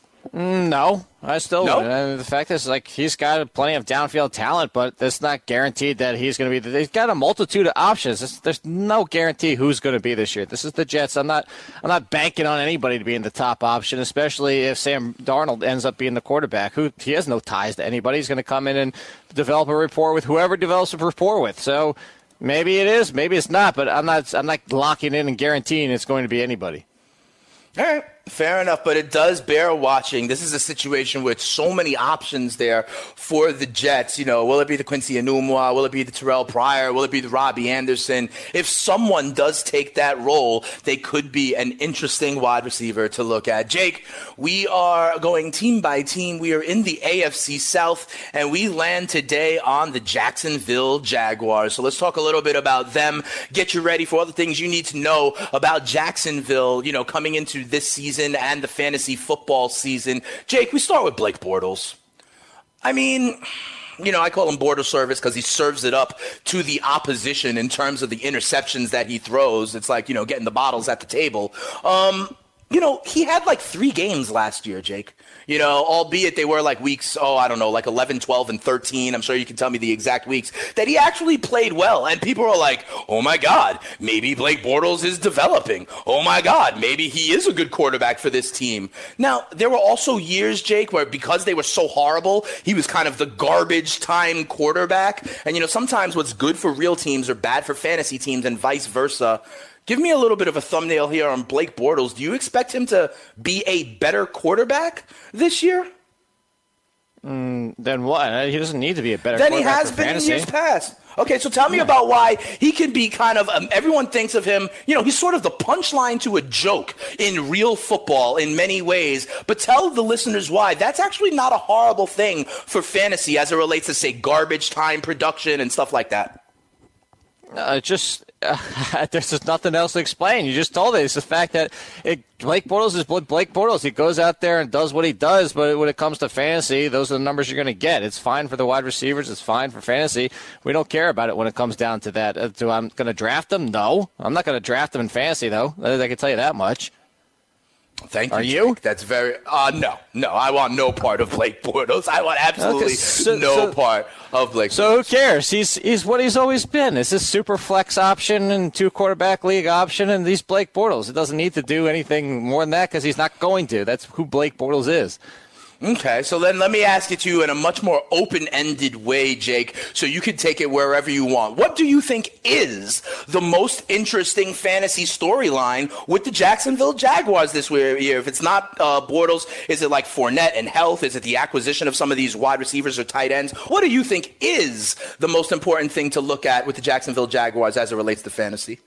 Mm, no, I still no? uh, the fact is, like, he's got plenty of downfield talent, but that's not guaranteed that he's going to be. He's got a multitude of options. There's, there's no guarantee who's going to be this year. This is the Jets. I'm not. I'm not banking on anybody to be in the top option, especially if Sam Darnold ends up being the quarterback. Who he has no ties to anybody. He's going to come in and develop a rapport with whoever develops a rapport with. So maybe it is, maybe it's not. But I'm not. I'm not locking in and guaranteeing it's going to be anybody. All right. Fair enough, but it does bear watching. This is a situation with so many options there for the Jets. You know, will it be the Quincy Enunwa? Will it be the Terrell Pryor? Will it be the Robbie Anderson? If someone does take that role, they could be an interesting wide receiver to look at. Jake, we are going team by team. We are in the A F C South, and we land today on the Jacksonville Jaguars. So let's talk a little bit about them. Get you ready for all the things you need to know about Jacksonville, you know, coming into this season and the fantasy football season. Jake, we start with Blake Bortles. I mean, you know, I call him Border Service because he serves it up to the opposition in terms of the interceptions that he throws. It's like, you know, getting the bottles at the table. Um, you know, he had like three games last year, Jake. You know, albeit they were like weeks, oh, I don't know, like eleven, twelve, and thirteen. I'm sure you can tell me the exact weeks that he actually played well. And people are like, oh, my God, maybe Blake Bortles is developing. Oh, my God, maybe he is a good quarterback for this team. Now, there were also years, Jake, where because they were so horrible, he was kind of the garbage time quarterback. And, you know, sometimes what's good for real teams are bad for fantasy teams and vice versa. Give me a little bit of a thumbnail here on Blake Bortles. Do you expect him to be a better quarterback this year? Mm, then what? He doesn't need to be a better than quarterback he has for been fantasy. in years past. Okay, so tell me yeah. about why he can be kind of, um, everyone thinks of him, you know, he's sort of the punchline to a joke in real football in many ways. But tell the listeners why. That's actually not a horrible thing for fantasy as it relates to, say, garbage time production and stuff like that. Uh, just uh, there's just nothing else to explain. You just told it. It's the fact that it, Blake Bortles is Blake Bortles. He goes out there and does what he does, but when it comes to fantasy, those are the numbers you're going to get. It's fine for the wide receivers. It's fine for fantasy. We don't care about it when it comes down to that. Uh, do I'm going to draft him? No. I'm not going to draft him in fantasy, though. I can tell you that much. Thank you. Are you? Jake. That's very uh no, no. I want no part of Blake Bortles. I want absolutely okay, so, no so, part of Blake. So Bortles. Who cares? He's he's what he's always been. It's this super flex option and two quarterback league option, and these Blake Bortles. It doesn't need to do anything more than that because he's not going to. That's who Blake Bortles is. Okay, so then let me ask it to you in a much more open-ended way, Jake, so you can take it wherever you want. What do you think is the most interesting fantasy storyline with the Jacksonville Jaguars this year? If it's not uh, Bortles, is it like Fournette and health? Is it the acquisition of some of these wide receivers or tight ends? What do you think is the most important thing to look at with the Jacksonville Jaguars as it relates to fantasy?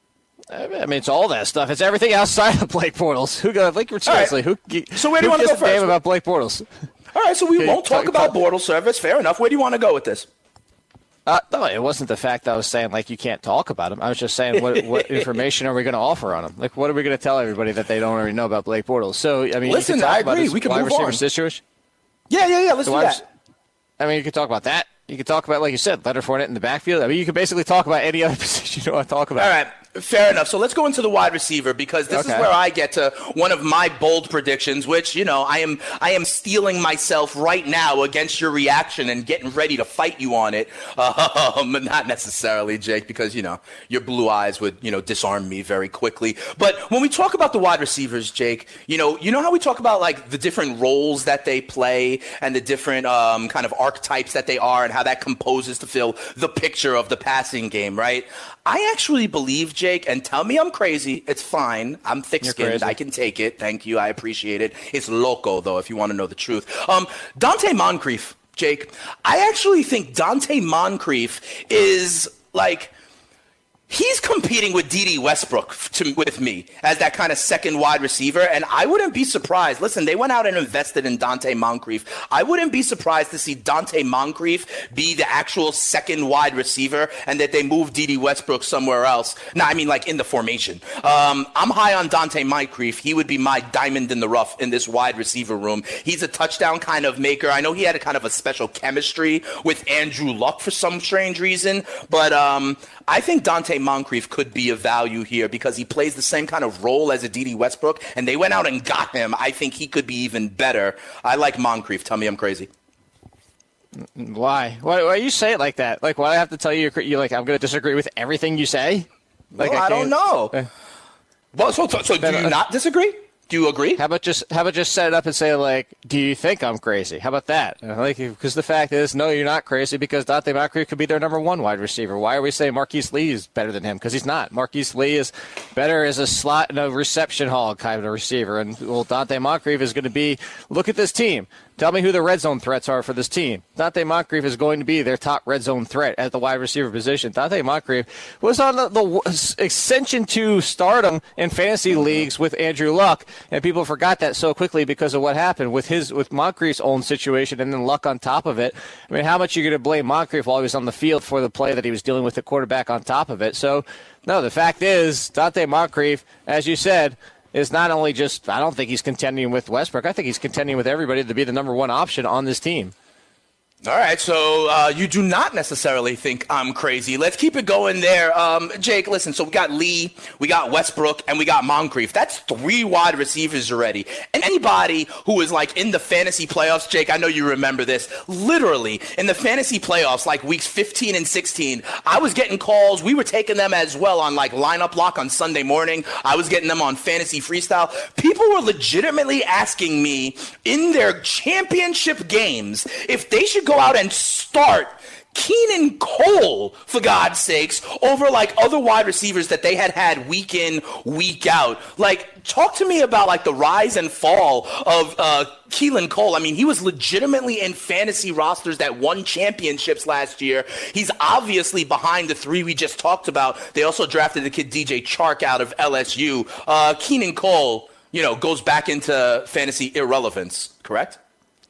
I mean, it's all that stuff. It's everything outside of Blake Bortles. Who got like seriously? Right. Who? So where do you want to go first? Damn about Blake Bortles. All right, so we okay, won't talk, talk about Bortles service. Fair enough. Where do you want to go with this? Uh, no, it wasn't the fact that I was saying like you can't talk about him. I was just saying what what information are we going to offer on him? Like what are we going to tell everybody that they don't already know about Blake Bortles? So I mean, listen, you can talk I about agree. We can move on. Situation. Yeah, yeah, yeah. Let's do that. I mean, you could talk about that. You could talk about, like you said, Leonard Fournette in the backfield. I mean, you could basically talk about any other position you want to talk about. All right. Fair enough. So let's go into the wide receiver because this okay. is where I get to one of my bold predictions, which, you know, I am I am steeling myself right now against your reaction and getting ready to fight you on it. Um, not necessarily, Jake, because, you know, your blue eyes would, you know, disarm me very quickly. But when we talk about the wide receivers, Jake, you know, you know how we talk about, like, the different roles that they play and the different um, kind of archetypes that they are and how that composes to fill the picture of the passing game, right? I actually believe, Jake, and tell me I'm crazy. It's fine. I'm thick-skinned. I can take it. Thank you. I appreciate it. It's loco, though, if you want to know the truth. Um, Dante Moncrief, Jake, I actually think Dante Moncrief is, like, he's competing with D D Westbrook to, with me as that kind of second wide receiver, and I wouldn't be surprised. Listen, they went out and invested in Dante Moncrief. I wouldn't be surprised to see Dante Moncrief be the actual second wide receiver and that they move D D Westbrook somewhere else. No, I mean like in the formation. Um, I'm high on Dante Moncrief. He would be my diamond in the rough in this wide receiver room. He's a touchdown kind of maker. I know he had a kind of a special chemistry with Andrew Luck for some strange reason, but um, I think Dante Moncrief could be a value here because he plays the same kind of role as a D D Westbrook, and they went out and got him. I think he could be even better. I like Moncrief. Tell me I'm crazy. Why? Why, why you say it like that? Like, why do I have to tell you you're like I'm going to disagree with everything you say? Like, well, I, I don't know. Uh, well, so, so, so do you not disagree? Do you agree? How about just how about just set it up and say, like, do you think I'm crazy? How about that? Like, because the fact is, no, you're not crazy because Dante Moncrief could be their number one wide receiver. Why are we saying Marquise Lee is better than him? Because he's not. Marquise Lee is better as a slot and a reception hog kind of receiver. And, well, Dante Moncrief is going to be, look at this team. Tell me who the red zone threats are for this team. Dante Moncrief is going to be their top red zone threat at the wide receiver position. Dante Moncrief was on the, the ascension to stardom in fantasy leagues with Andrew Luck, and people forgot that so quickly because of what happened with his with Moncrief's own situation and then Luck on top of it. I mean, how much are you going to blame Moncrief while he was on the field for the play that he was dealing with the quarterback on top of it? So, no, the fact is, Dante Moncrief, as you said, is not only just, I don't think he's contending with Westbrook. I think he's contending with everybody to be the number one option on this team. All right, so uh, you do not necessarily think I'm crazy. Let's keep it going there. Um, Jake, listen, so we got Lee, we got Westbrook, and we got Moncrief. That's three wide receivers already. And anybody who is like in the fantasy playoffs, Jake, I know you remember this, literally in the fantasy playoffs, like weeks fifteen and sixteen, I was getting calls. We were taking them as well on like lineup lock on Sunday morning. I was getting them on fantasy freestyle. People were legitimately asking me in their championship games if they should go out and start Keenan Cole, for God's sakes, over like other wide receivers that they had had week in, week out. Like, talk to me about like the rise and fall of uh, Keelan Cole. I mean, he was legitimately in fantasy rosters that won championships last year. He's obviously behind the three we just talked about. They also drafted the kid D J Chark out of L S U. Uh, Keenan Cole, you know, goes back into fantasy irrelevance, correct?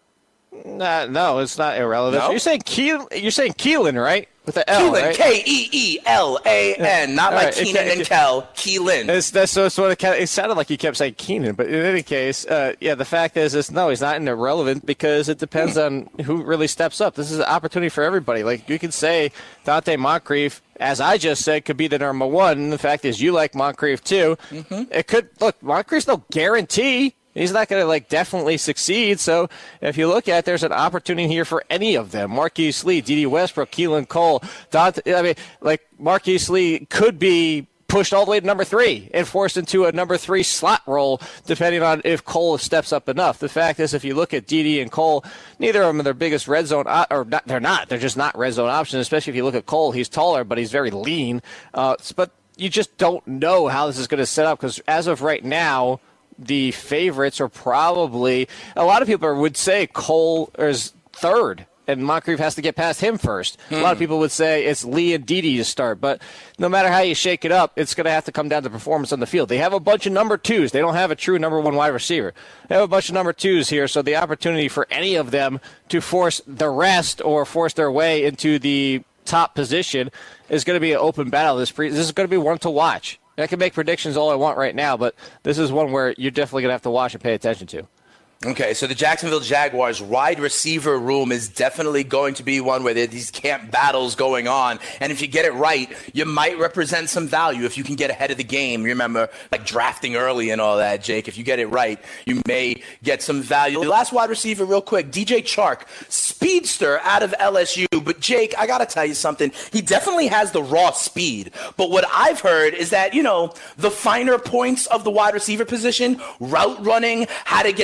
Nah, no, it's not irrelevant. No? You're saying Keel, You're saying Keelan, right? With the L, Keelan, right? K E E L A N, not All like right, Keenan it, and it, Kel, Keelan. It's, that's so, so it, it sounded like you kept saying Keenan, but in any case, uh, yeah, the fact is, is no, he's not irrelevant because it depends on who really steps up. This is an opportunity for everybody. Like, you can say Dante Moncrief, as I just said, could be the number one. And the fact is, you like Moncrief too. Mm-hmm. It could, look, Moncrief's no guarantee. He's not going to, like, definitely succeed. So if you look at it, there's an opportunity here for any of them. Marquise Lee, D D Westbrook, Keelan Cole, Dante. I mean, like, Marquise Lee could be pushed all the way to number three and forced into a number three slot role, depending on if Cole steps up enough. The fact is, if you look at D D and Cole, neither of them are their biggest red zone, or not, they're not. They're just not red zone options, especially if you look at Cole. He's taller, but he's very lean. Uh, but you just don't know how this is going to set up because as of right now, the favorites are probably, a lot of people would say Cole is third and Moncrief has to get past him first. Hmm. A lot of people would say it's Lee and Dede to start, but no matter how you shake it up, it's going to have to come down to performance on the field. They have a bunch of number twos. They don't have a true number one wide receiver. They have a bunch of number twos here, so the opportunity for any of them to force the rest or force their way into the top position is going to be an open battle. This, pre- this is going to be one to watch. I can make predictions all I want right now, but this is one where you're definitely going to have to watch and pay attention to. Okay, so the Jacksonville Jaguars wide receiver room is definitely going to be one where there are these camp battles going on. And if you get it right, you might represent some value if you can get ahead of the game. Remember, like drafting early and all that, Jake. If you get it right, you may get some value. The last wide receiver, real quick, D J Chark, speedster out of L S U. But, Jake, I got to tell you something. He definitely has the raw speed. But what I've heard is that, you know, the finer points of the wide receiver position, route running, how to get the D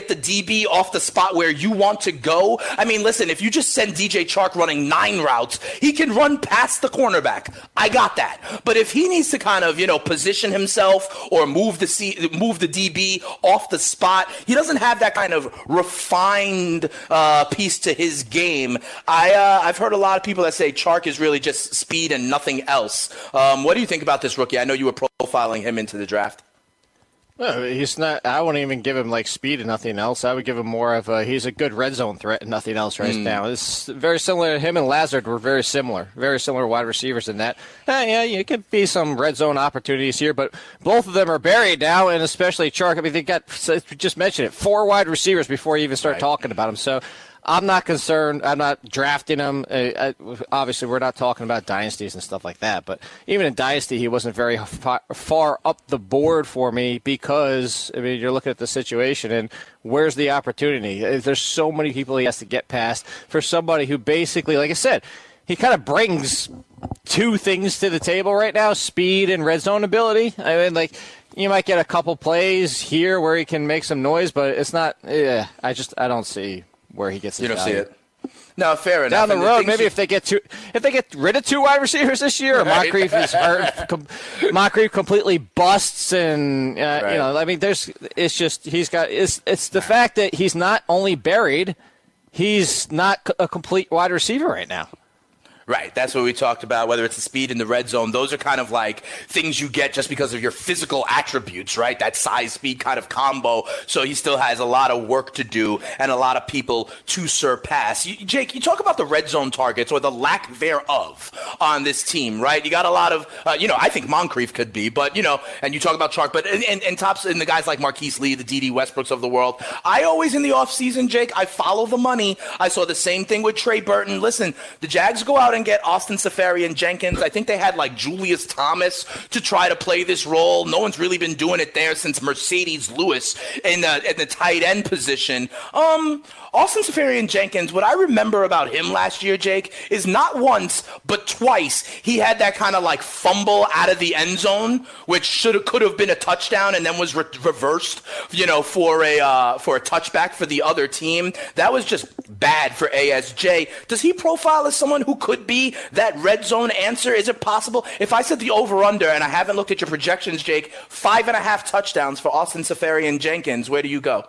B off the spot where you want to go. I mean, listen, if you just send D J Chark running nine routes, he can run past the cornerback. I got that. But if he needs to kind of, you know, position himself or move the C, move the D B off the spot, he doesn't have that kind of refined uh, piece to his game. I, uh, I've heard a lot of people that say Chark is really just speed and nothing else. Um, what do you think about this rookie? I know you were profiling him into the draft. Well, he's not. I wouldn't even give him like speed and nothing else. I would give him more of a. He's a good red zone threat and nothing else right mm. now. It's very similar to him and Lazard were very similar, very similar wide receivers in that. Eh, yeah, you could be some red zone opportunities here, but both of them are buried now, and especially Chark. I mean, they got just mentioned it, four wide receivers before you even start right. talking about him. So. I'm not concerned. I'm not drafting him. Uh, I, obviously, we're not talking about dynasties and stuff like that. But even in dynasty, he wasn't very far, far up the board for me because, I mean, you're looking at the situation and where's the opportunity? There's so many people he has to get past for somebody who basically, like I said, he kind of brings two things to the table right now, speed and red zone ability. I mean, like, you might get a couple plays here where he can make some noise, but it's not, yeah, I just, I don't see where he gets his You don't value. see it. No, fair enough. Down the and road, the maybe you... if they get two, if they get rid of two wide receivers this year, right. Moncrief is hurt. Com- Moncrief completely busts, and uh, right. you know, I mean, there's, it's just he's got it's it's the fact that he's not only buried, he's not a complete wide receiver right now. Right. That's what we talked about, whether it's the speed in the red zone. Those are kind of like things you get just because of your physical attributes, right? That size speed kind of combo. So he still has a lot of work to do and a lot of people to surpass. You, Jake, you talk about the red zone targets or the lack thereof on this team, right? You got a lot of, uh, you know, I think Moncrief could be, but, you know, and you talk about Chark, but and, and, and tops and the guys like Marquise Lee, the D D Westbrooks of the world. I always in the offseason, Jake, I follow the money. I saw the same thing with Trey Burton. Listen, the Jags go out and get Austin Seferian-Jenkins. I think they had like Julius Thomas to try to play this role. No one's really been doing it there since Mercedes Lewis in the, in the tight end position. Um, Austin Seferian-Jenkins, what I remember about him last year, Jake, is not once but twice he had that kind of like fumble out of the end zone, which should have could have been a touchdown and then was re- reversed, you know, for a uh, for a touchback for the other team. That was just bad for A S J. Does he profile as someone who could be that red zone answer? Is it possible? If I said the over-under, and I haven't looked at your projections, Jake, five and a half touchdowns for Austin Seferian-Jenkins, where do you go?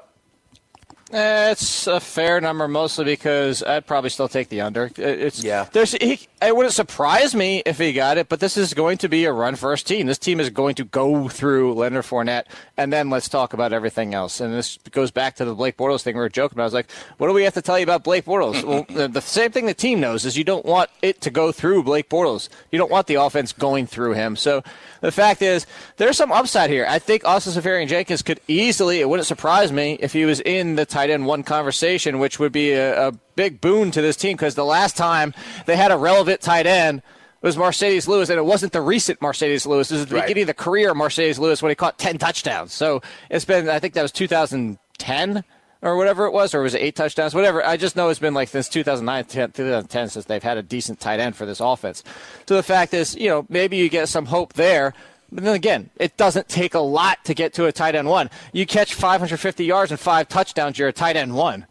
It's a fair number, mostly because I'd probably still take the under. It's yeah. There's he, it wouldn't surprise me if he got it, but this is going to be a run-first team. This team is going to go through Leonard Fournette, and then let's talk about everything else. And this goes back to the Blake Bortles thing we were joking about. I was like, what do we have to tell you about Blake Bortles? Well, the, the same thing the team knows is you don't want it to go through Blake Bortles. You don't want the offense going through him. So the fact is, there's some upside here. I think Austin Seferian-Jenkins could easily, it wouldn't surprise me if he was in the tight end one conversation, which would be a, a big boon to this team, because the last time they had a relevant tight end was Mercedes Lewis, and it wasn't the recent Mercedes Lewis. This is the right. beginning of the career of Mercedes Lewis when he caught ten touchdowns. So it's been, I think that was two thousand ten or whatever it was, or was it eight touchdowns? Whatever. I just know it's been like since two thousand nine, two thousand ten since they've had a decent tight end for this offense. So the fact is, you know, maybe you get some hope there. But then again, it doesn't take a lot to get to a tight end one. You catch five hundred fifty yards and five touchdowns, you're a tight end one.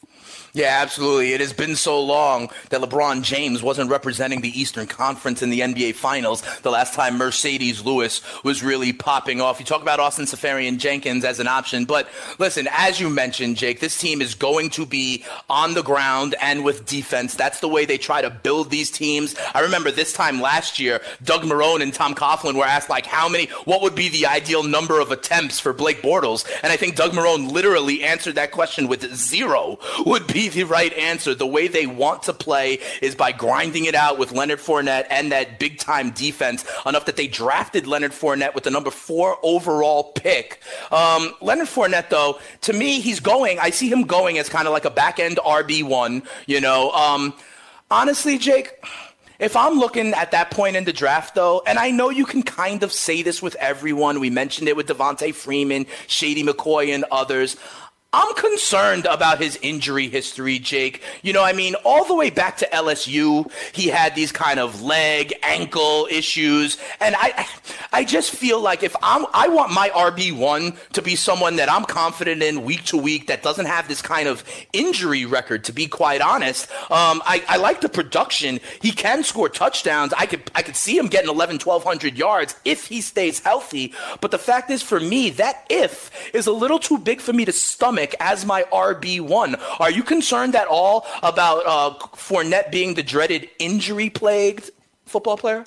Yeah, absolutely. It has been so long that LeBron James wasn't representing the Eastern Conference in the N B A Finals the last time Mercedes Lewis was really popping off. You talk about Austin Seferian-Jenkins as an option, but listen, as you mentioned, Jake, this team is going to be on the ground and with defense. That's the way they try to build these teams. I remember this time last year, Doug Marrone and Tom Coughlin were asked, like, how many, what would be the ideal number of attempts for Blake Bortles? And I think Doug Marrone literally answered that question with zero would be the right answer. The way they want to play is by grinding it out with Leonard Fournette and that big-time defense, enough that they drafted Leonard Fournette with the number four overall pick. Um, Leonard Fournette, though, to me, he's going, I see him going as kind of like a back-end R B one, you know. Um, honestly, Jake, if I'm looking at that point in the draft, though, and I know you can kind of say this with everyone, we mentioned it with Devontae Freeman, Shady McCoy, and others, I'm concerned about his injury history, Jake. You know, I mean, all the way back to L S U, he had these kind of leg, ankle issues. And I I just feel like if I'm, I want my R B one to be someone that I'm confident in week to week, that doesn't have this kind of injury record, to be quite honest. Um, I, I like the production. He can score touchdowns. I could, I could see him getting eleven, twelve hundred yards if he stays healthy. But the fact is, for me, that if is a little too big for me to stomach as my R B one. Are you concerned at all about uh, Fournette being the dreaded injury-plagued football player?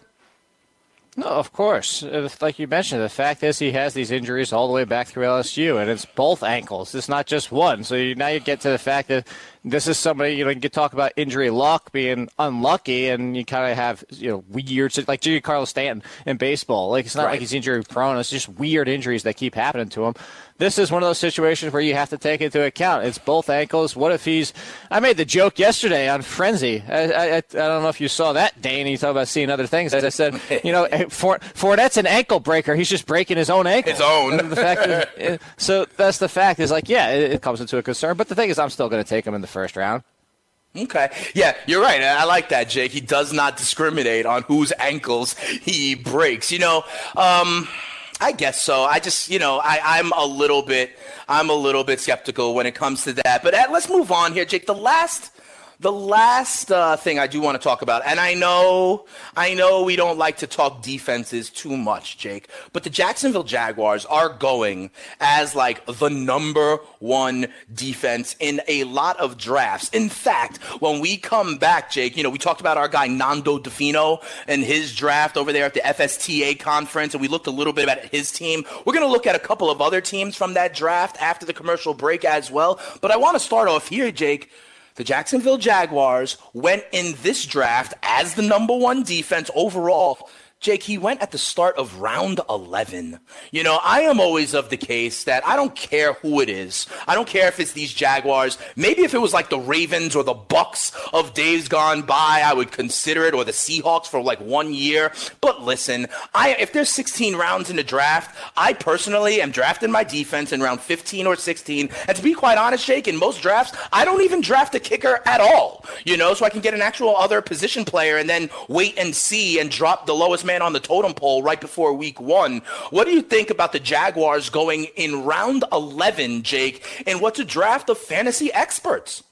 No, of course. Like you mentioned, the fact is he has these injuries all the way back through L S U, and it's both ankles. It's not just one. So you, now you get to the fact that this is somebody, you know, you can talk about injury luck being unlucky, and you kind of have, you know, weird, like Giancarlo Stanton in baseball. Like, it's not right. like he's injury prone. It's just weird injuries that keep happening to him. This is one of those situations where you have to take into account. It's both ankles. What if he's – I made the joke yesterday on Frenzy. I, I, I don't know if you saw that, Dane. You talk about seeing other things. As I said, you know, for, Fournette's an ankle breaker. He's just breaking his own ankle. His own. And the fact is, so that's the fact is like, yeah, it, it comes into a concern. But the thing is, I'm still going to take him in the first round. Okay. Yeah, you're right. I like that, Jake. He does not discriminate on whose ankles he breaks. You know, um – I guess so. I just, you know, I, I'm a little bit, I'm a little bit skeptical when it comes to that. But uh, let's move on here, Jake. The last, the last uh, thing I do want to talk about, and I know, I know we don't like to talk defenses too much, Jake, but the Jacksonville Jaguars are going as like the number one defense in a lot of drafts. In fact, when we come back, Jake, you know, we talked about our guy Nando DeFino and his draft over there at the F S T A conference, and we looked a little bit at his team. We're going to look at a couple of other teams from that draft after the commercial break as well. But I want to start off here, Jake. The Jacksonville Jaguars went in this draft as the number one defense overall. Jake, he went at the start of round eleven. You know, I am always of the case that I don't care who it is. I don't care if it's these Jaguars. Maybe if it was like the Ravens or the Bucks of days gone by, I would consider it, or the Seahawks for like one year. But listen, I if there's sixteen rounds in the draft, I personally am drafting my defense in round fifteen or sixteen. And to be quite honest, Jake, in most drafts, I don't even draft a kicker at all, you know, so I can get an actual other position player and then wait and see and drop the lowest man on the totem pole right before week one. What do you think about the Jaguars going in round eleven, Jake, and what's a draft of fantasy experts?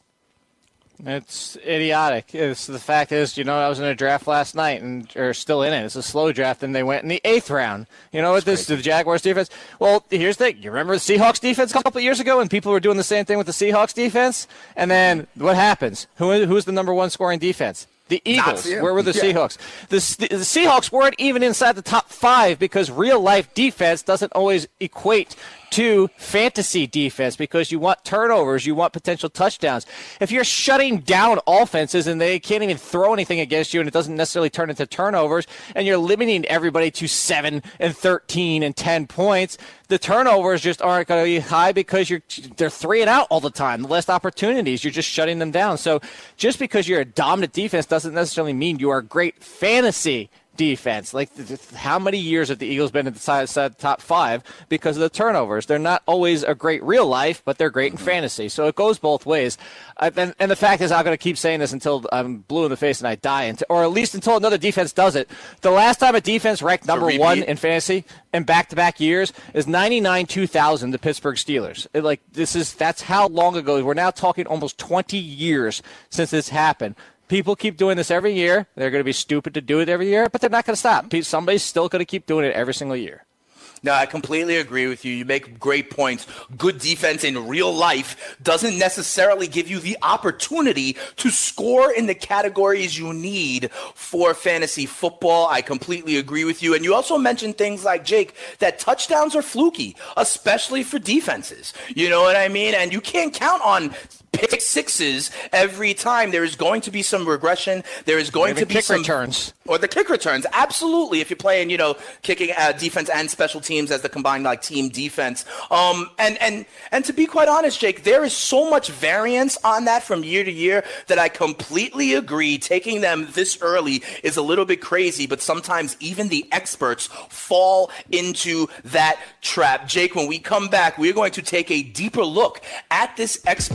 It's idiotic. It's, the fact is, you know, I was in a draft last night, and or still in it. It's a slow draft, and they went in the eighth round. You know what this the Jaguars defense? Well, here's the thing. You remember the Seahawks defense a couple of years ago, and people were doing the same thing with the Seahawks defense? And then what happens? Who Who's the number one scoring defense? The Eagles. Where were the yeah. Seahawks? The, the Seahawks weren't even inside the top five because real-life defense doesn't always equate to fantasy defense because you want turnovers, you want potential touchdowns. If you're shutting down offenses and they can't even throw anything against you and it doesn't necessarily turn into turnovers, and you're limiting everybody to seven and thirteen and ten points, the turnovers just aren't going to be high because you're they're three and out all the time. The less opportunities, you're just shutting them down. So just because you're a dominant defense doesn't necessarily mean you are a great fantasy defense. Like, how many years have the Eagles been in the top five because of the turnovers? They're not always a great real life, but they're great in fantasy. So it goes both ways. I've been, and the fact is, I'm going to keep saying this until I'm blue in the face and I die, or at least until another defense does it. The last time a defense ranked number one in fantasy in back-to-back years is ninety-nine two thousand, the Pittsburgh Steelers. It, like, this is that's how long ago. We're now talking almost twenty years since this happened. People keep doing this every year. They're going to be stupid to do it every year, but they're not going to stop. Somebody's still going to keep doing it every single year. No, I completely agree with you. You make great points. Good defense in real life doesn't necessarily give you the opportunity to score in the categories you need for fantasy football. I completely agree with you. And you also mentioned things like, Jake, that touchdowns are fluky, especially for defenses. You know what I mean? And you can't count on pick sixes every time. There is going to be some regression. There is going Maybe to be kick some returns. Or the kick returns. Absolutely. If you're playing, you know, kicking uh, defense and special teams as the combined like team defense. Um, and, and, and to be quite honest, Jake, there is so much variance on that from year to year that I completely agree. Taking them this early is a little bit crazy, but sometimes even the experts fall into that trap. Jake, when we come back, we're going to take a deeper look at this expert draft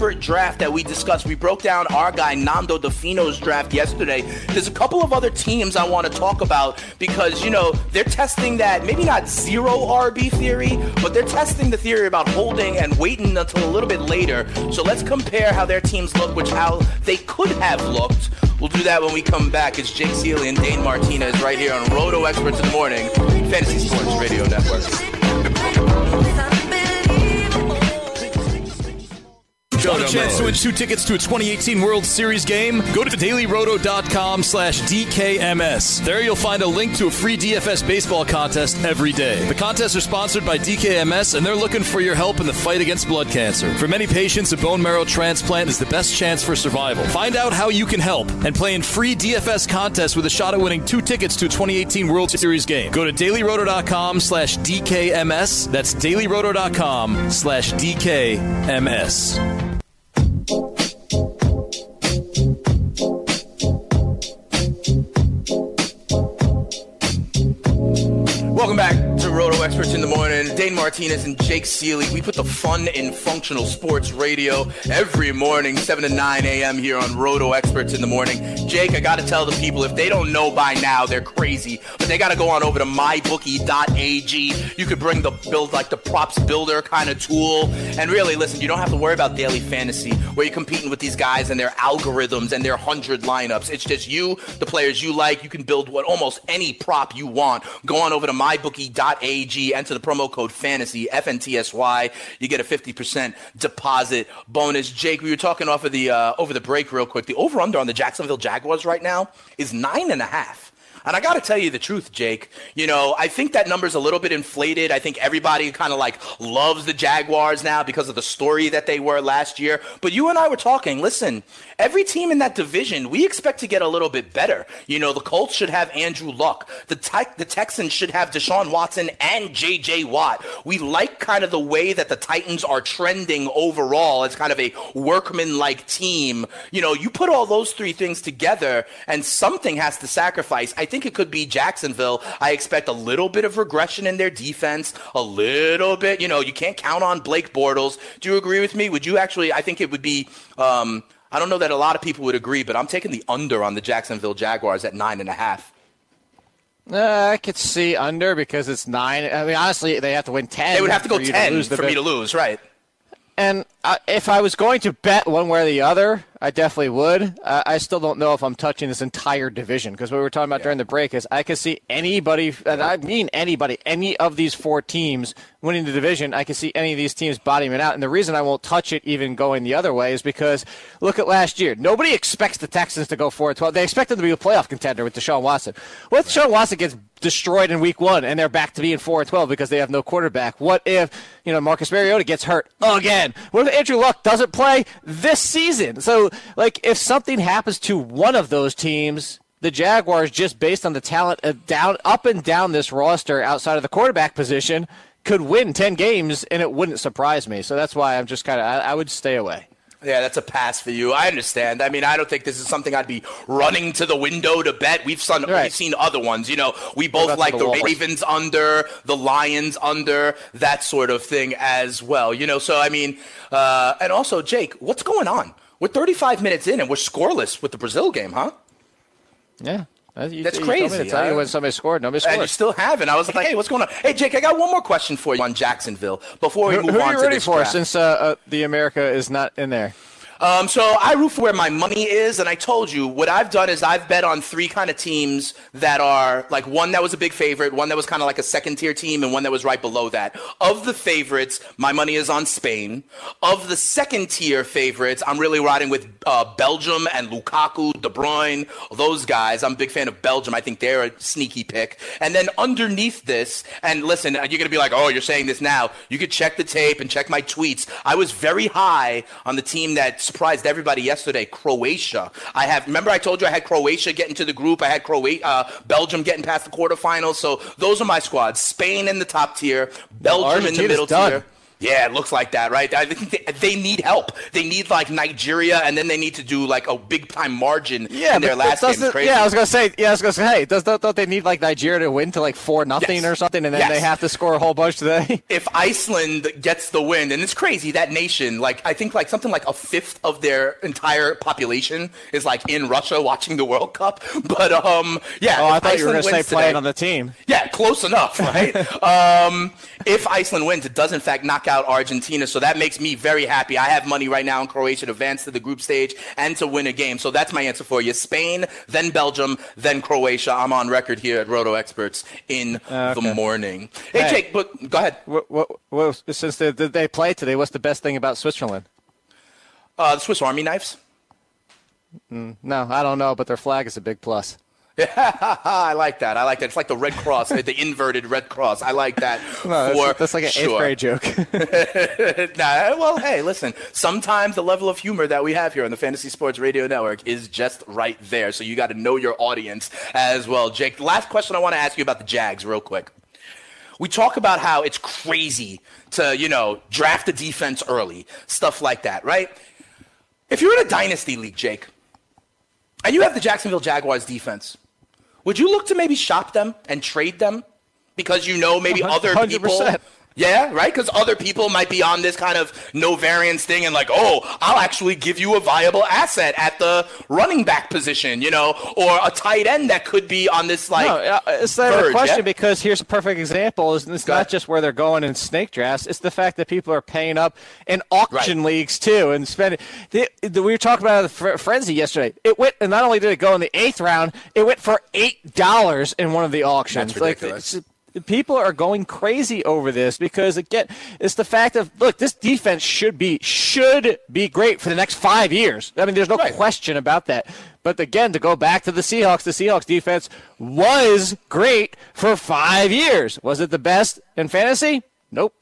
draft that we discussed. We broke down our guy Nando DeFino's draft yesterday. There's a couple of other teams I want to talk about because, you know, they're testing that, maybe not zero R B theory, but they're testing the theory about holding and waiting until a little bit later. So let's compare how their teams look, which how they could have looked. We'll do that when we come back. It's Jake Seeley and Dane Martinez right here on Roto Experts in the Morning, Fantasy Sports Radio Network. Want a chance to win two tickets to a twenty eighteen World Series game? Go to dailyroto.com slash DKMS. There you'll find a link to a free D F S baseball contest every day. The contests are sponsored by D K M S, and they're looking for your help in the fight against blood cancer. For many patients, a bone marrow transplant is the best chance for survival. Find out how you can help and play in free D F S contests with a shot at winning two tickets to a twenty eighteen World Series game. Go to dailyroto.com slash DKMS. That's dailyroto.com slash DKMS. Welcome back to Roto Experts in the Morning. Dane Martinez and Jake Seeley. We put the fun in functional sports radio every morning, seven to nine a.m. here on Roto Experts in the Morning. Jake, I got to tell the people, if they don't know by now, they're crazy. But they got to go on over to my bookie dot a g. You could bring the build like the props builder kind of tool. And really, listen, you don't have to worry about daily fantasy where you're competing with these guys and their algorithms and their one hundred lineups. It's just you, the players you like. You can build what almost any prop you want. Go on over to my bookie dot a g, enter the promo code FANTASY, F N T S Y. You get a fifty percent deposit bonus. Jake, we were talking off of the uh, over the break real quick. The over-under on the Jacksonville Jaguars right now is nine and a half. And I got to tell you the truth, Jake. You know, I think that number's a little bit inflated. I think everybody kind of like loves the Jaguars now because of the story that they were last year. But you and I were talking, listen, every team in that division, we expect to get a little bit better. You know, the Colts should have Andrew Luck. The, te- the Texans should have Deshaun Watson and J J Watt. We like kind of the way that the Titans are trending overall. It's kind of a workman-like team. You know, you put all those three things together and something has to sacrifice. I think I think it could be Jacksonville. I expect a little bit of regression in their defense, a little bit. You know, you can't count on Blake Bortles. Do you agree with me? Would you actually, I think it would be, um, I don't know that a lot of people would agree, but I'm taking the under on the Jacksonville Jaguars at nine and a half. Uh, I could see under because it's nine. I mean, honestly, they have to win ten. They would have to go ten to for me to lose, right? And uh, if I was going to bet one way or the other, I definitely would. Uh, I still don't know if I'm touching this entire division because what we were talking about yeah. during the break is I could see anybody, and I mean anybody, any of these four teams winning the division. I could see any of these teams bottoming out. And the reason I won't touch it even going the other way is because look at last year. Nobody expects the Texans to go four and twelve. They expect them to be a playoff contender with Deshaun Watson. What if Deshaun Watson gets destroyed in week one and they're back to being four and twelve because they have no quarterback? What if, you know, Marcus Mariota gets hurt again? What if Andrew Luck doesn't play this season? So, like, if something happens to one of those teams, the Jaguars, just based on the talent of down up and down this roster outside of the quarterback position, could win ten games, and it wouldn't surprise me. So that's why I'm just kind of, I, I would stay away. Yeah, that's a pass for you. I understand. I mean, I don't think this is something I'd be running to the window to bet. We've, son- right. we've seen other ones. You know, we both like the, the Ravens under, the Lions under, that sort of thing as well. You know, so, I mean, uh, and also, Jake, what's going on? We're thirty-five minutes in, and we're scoreless with the Brazil game, huh? Yeah. You, That's you crazy. Told me to tell you when somebody scored. Nobody scored. And you still haven't. I was like, hey, what's going on? Hey, Jake, I got one more question for you on Jacksonville before we who, move who on are you to ready this for draft. since uh, uh, the America is not in there? Um, so I root for where my money is, and I told you what I've done is I've bet on three kind of teams that are like one that was a big favorite, one that was kind of like a second-tier team, and one that was right below that. Of the favorites, my money is on Spain. Of the second-tier favorites, I'm really riding with uh, Belgium and Lukaku, De Bruyne, those guys. I'm a big fan of Belgium. I think they're a sneaky pick. And then underneath this, and listen, you're going to be like, oh, you're saying this now. You could check the tape and check my tweets. I was very high on the team that surprised everybody yesterday, Croatia. I have, remember I told you I had Croatia getting to the group. I had Croatia, uh, Belgium getting past the quarterfinals. So those are my squads. Spain in the top tier, Belgium in the middle done. tier. Yeah, it looks like that, right? I think they, they need help. They need like Nigeria, and then they need to do like a big time margin yeah, in their last game. Crazy. Yeah, I was gonna say. Yeah, I was gonna say. Hey, does don't they need like Nigeria to win to like four nothing yes. or something, and then yes. they have to score a whole bunch today? If Iceland gets the win, and it's crazy that nation, like I think like something like a fifth of their entire population is like in Russia watching the World Cup. But um, yeah. Oh, I thought Iceland you were gonna say today, playing on the team. Yeah, close enough, right? um, if Iceland wins, it does in fact knock out Argentina. So that makes me very happy. I have money right now in Croatia to advance to the group stage and to win a game. So that's my answer for you. Spain, then Belgium, then Croatia. I'm on record here at Roto Experts in uh, okay. the morning. Hey, hey, Jake, but go ahead. What, what, what, since they, they play today, what's the best thing about Switzerland? Uh, the Swiss Army knives. Mm, no, I don't know, but their flag is a big plus. Yeah, I like that. I like that. It's like the Red Cross, the inverted Red Cross. I like that. No, for that's, that's like an sure. eighth grade joke. nah, well, hey, listen. Sometimes the level of humor that we have here on the Fantasy Sports Radio Network is just right there. So you got to know your audience as well. Jake, the last question I want to ask you about the Jags real quick. We talk about how it's crazy to, you know, draft a defense early, stuff like that, right? If you're in a dynasty league, Jake, and you have the Jacksonville Jaguars defense, would you look to maybe shop them and trade them because you know maybe other one hundred percent. people? Yeah, right? Because other people might be on this kind of no variance thing and like, oh, I'll actually give you a viable asset at the running back position, you know, or a tight end that could be on this like no, it's not verge, a question yeah? because here's a perfect example. It's, it's not just where they're going in snake drafts. It's the fact that people are paying up in auction right. leagues too and spending. The, the, we were talking about the frenzy yesterday. It went, and not only did it go in the eighth round, it went for eight dollars in one of the auctions. That's ridiculous. Like, people are going crazy over this because, again, it's the fact of, look, this defense should be should be great for the next five years. I mean, there's no right. question about that. But, again, to go back to the Seahawks, the Seahawks defense was great for five years. Was it the best in fantasy? Nope.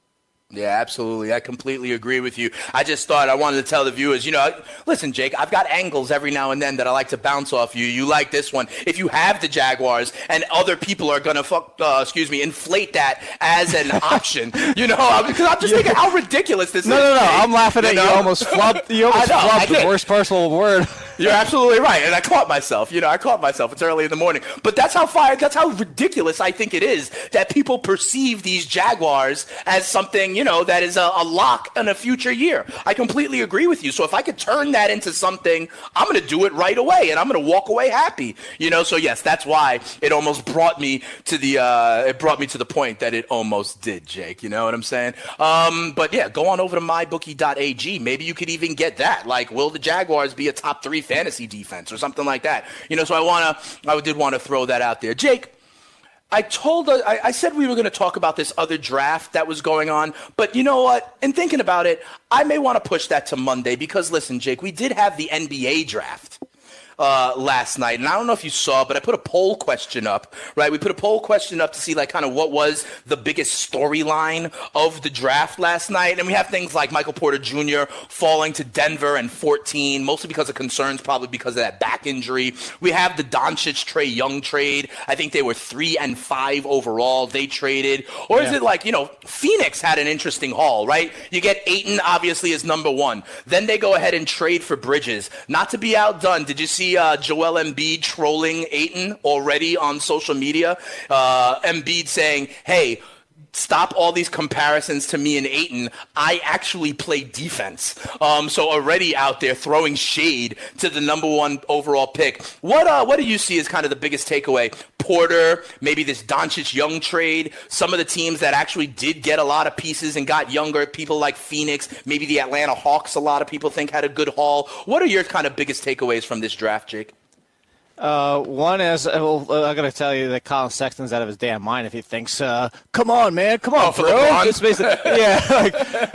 Yeah, absolutely. I completely agree with you. I just thought I wanted to tell the viewers, you know, listen, Jake, I've got angles every now and then that I like to bounce off you. You like this one. If you have the Jaguars and other people are going to, fuck, uh, excuse me, inflate that as an option, you know, because I'm just thinking how ridiculous this no, is. No, no, no. Jake. I'm laughing at you. You almost flubbed, you almost know, flubbed the worst possible word. You're absolutely right, and I caught myself. You know, I caught myself. It's early in the morning, but that's how fire. That's how ridiculous I think it is that people perceive these Jaguars as something, you know, that is a, a lock in a future year. I completely agree with you. So if I could turn that into something, I'm going to do it right away, and I'm going to walk away happy. You know, so yes, that's why it almost brought me to the. Uh, it brought me to the point that it almost did, Jake. You know what I'm saying? Um, but yeah, go on over to my bookie dot a g. Maybe you could even get that. Like, will the Jaguars be a top three fantasy defense or something like that? You know, so I wanna, I did want to throw that out there. Jake, I told, I, I said we were going to talk about this other draft that was going on, but you know what? In thinking about it, I may want to push that to Monday because listen, Jake, we did have the N B A draft uh, last night, and I don't know if you saw, but I put a poll question up, right? We put a poll question up to see like kind of what was the biggest storyline of the draft last night, and we have things like Michael Porter Junior falling to Denver and fourteen, mostly because of concerns, probably because of that back injury. We have the Doncic Trae Young trade. I think they were three and five overall. They traded, or is yeah. it like, you know, Phoenix had an interesting haul, right? You get Ayton obviously as number one. Then they go ahead and trade for Bridges. Not to be outdone, did you see Uh, Joel Embiid trolling Ayton already on social media? Uh, Embiid saying, hey, stop all these comparisons to me and Ayton. I actually play defense. Um, so already out there throwing shade to the number one overall pick. What uh, what do you see as kind of the biggest takeaway? Porter, maybe this Doncic Young trade, some of the teams that actually did get a lot of pieces and got younger, people like Phoenix, maybe the Atlanta Hawks, a lot of people think had a good haul. What are your kind of biggest takeaways from this draft, Jake? Uh, one is, well, I'm going to tell you that Colin Sexton's out of his damn mind if he thinks, uh, come on, man, come on, oh, bro. Just yeah. Like,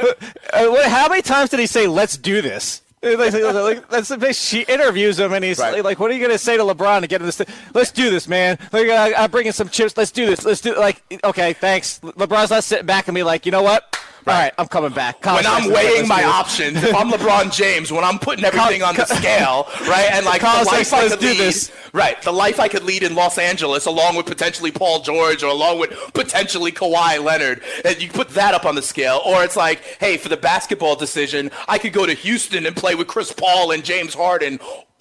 uh, how many times did he say, let's do this? Like, like, that's she interviews him, and he's right. like, "What are you going to say to LeBron to get in this? Thing? Let's do this, man. Like, I, I'm bringing some chips. Let's do this. Let's do like, okay, thanks." LeBron's not sitting back and be like, "You know what? Right. All right, I'm coming back. College when I'm weighing my options, if I'm LeBron James, when I'm putting everything on the scale, right, and like College the life I could lead, this. right, the life I could lead in Los Angeles, along with potentially Paul George, or along with potentially Kawhi Leonard, and you put that up on the scale, or it's like, hey, for the basketball decision, I could go to Houston and play with Chris Paul and James Harden,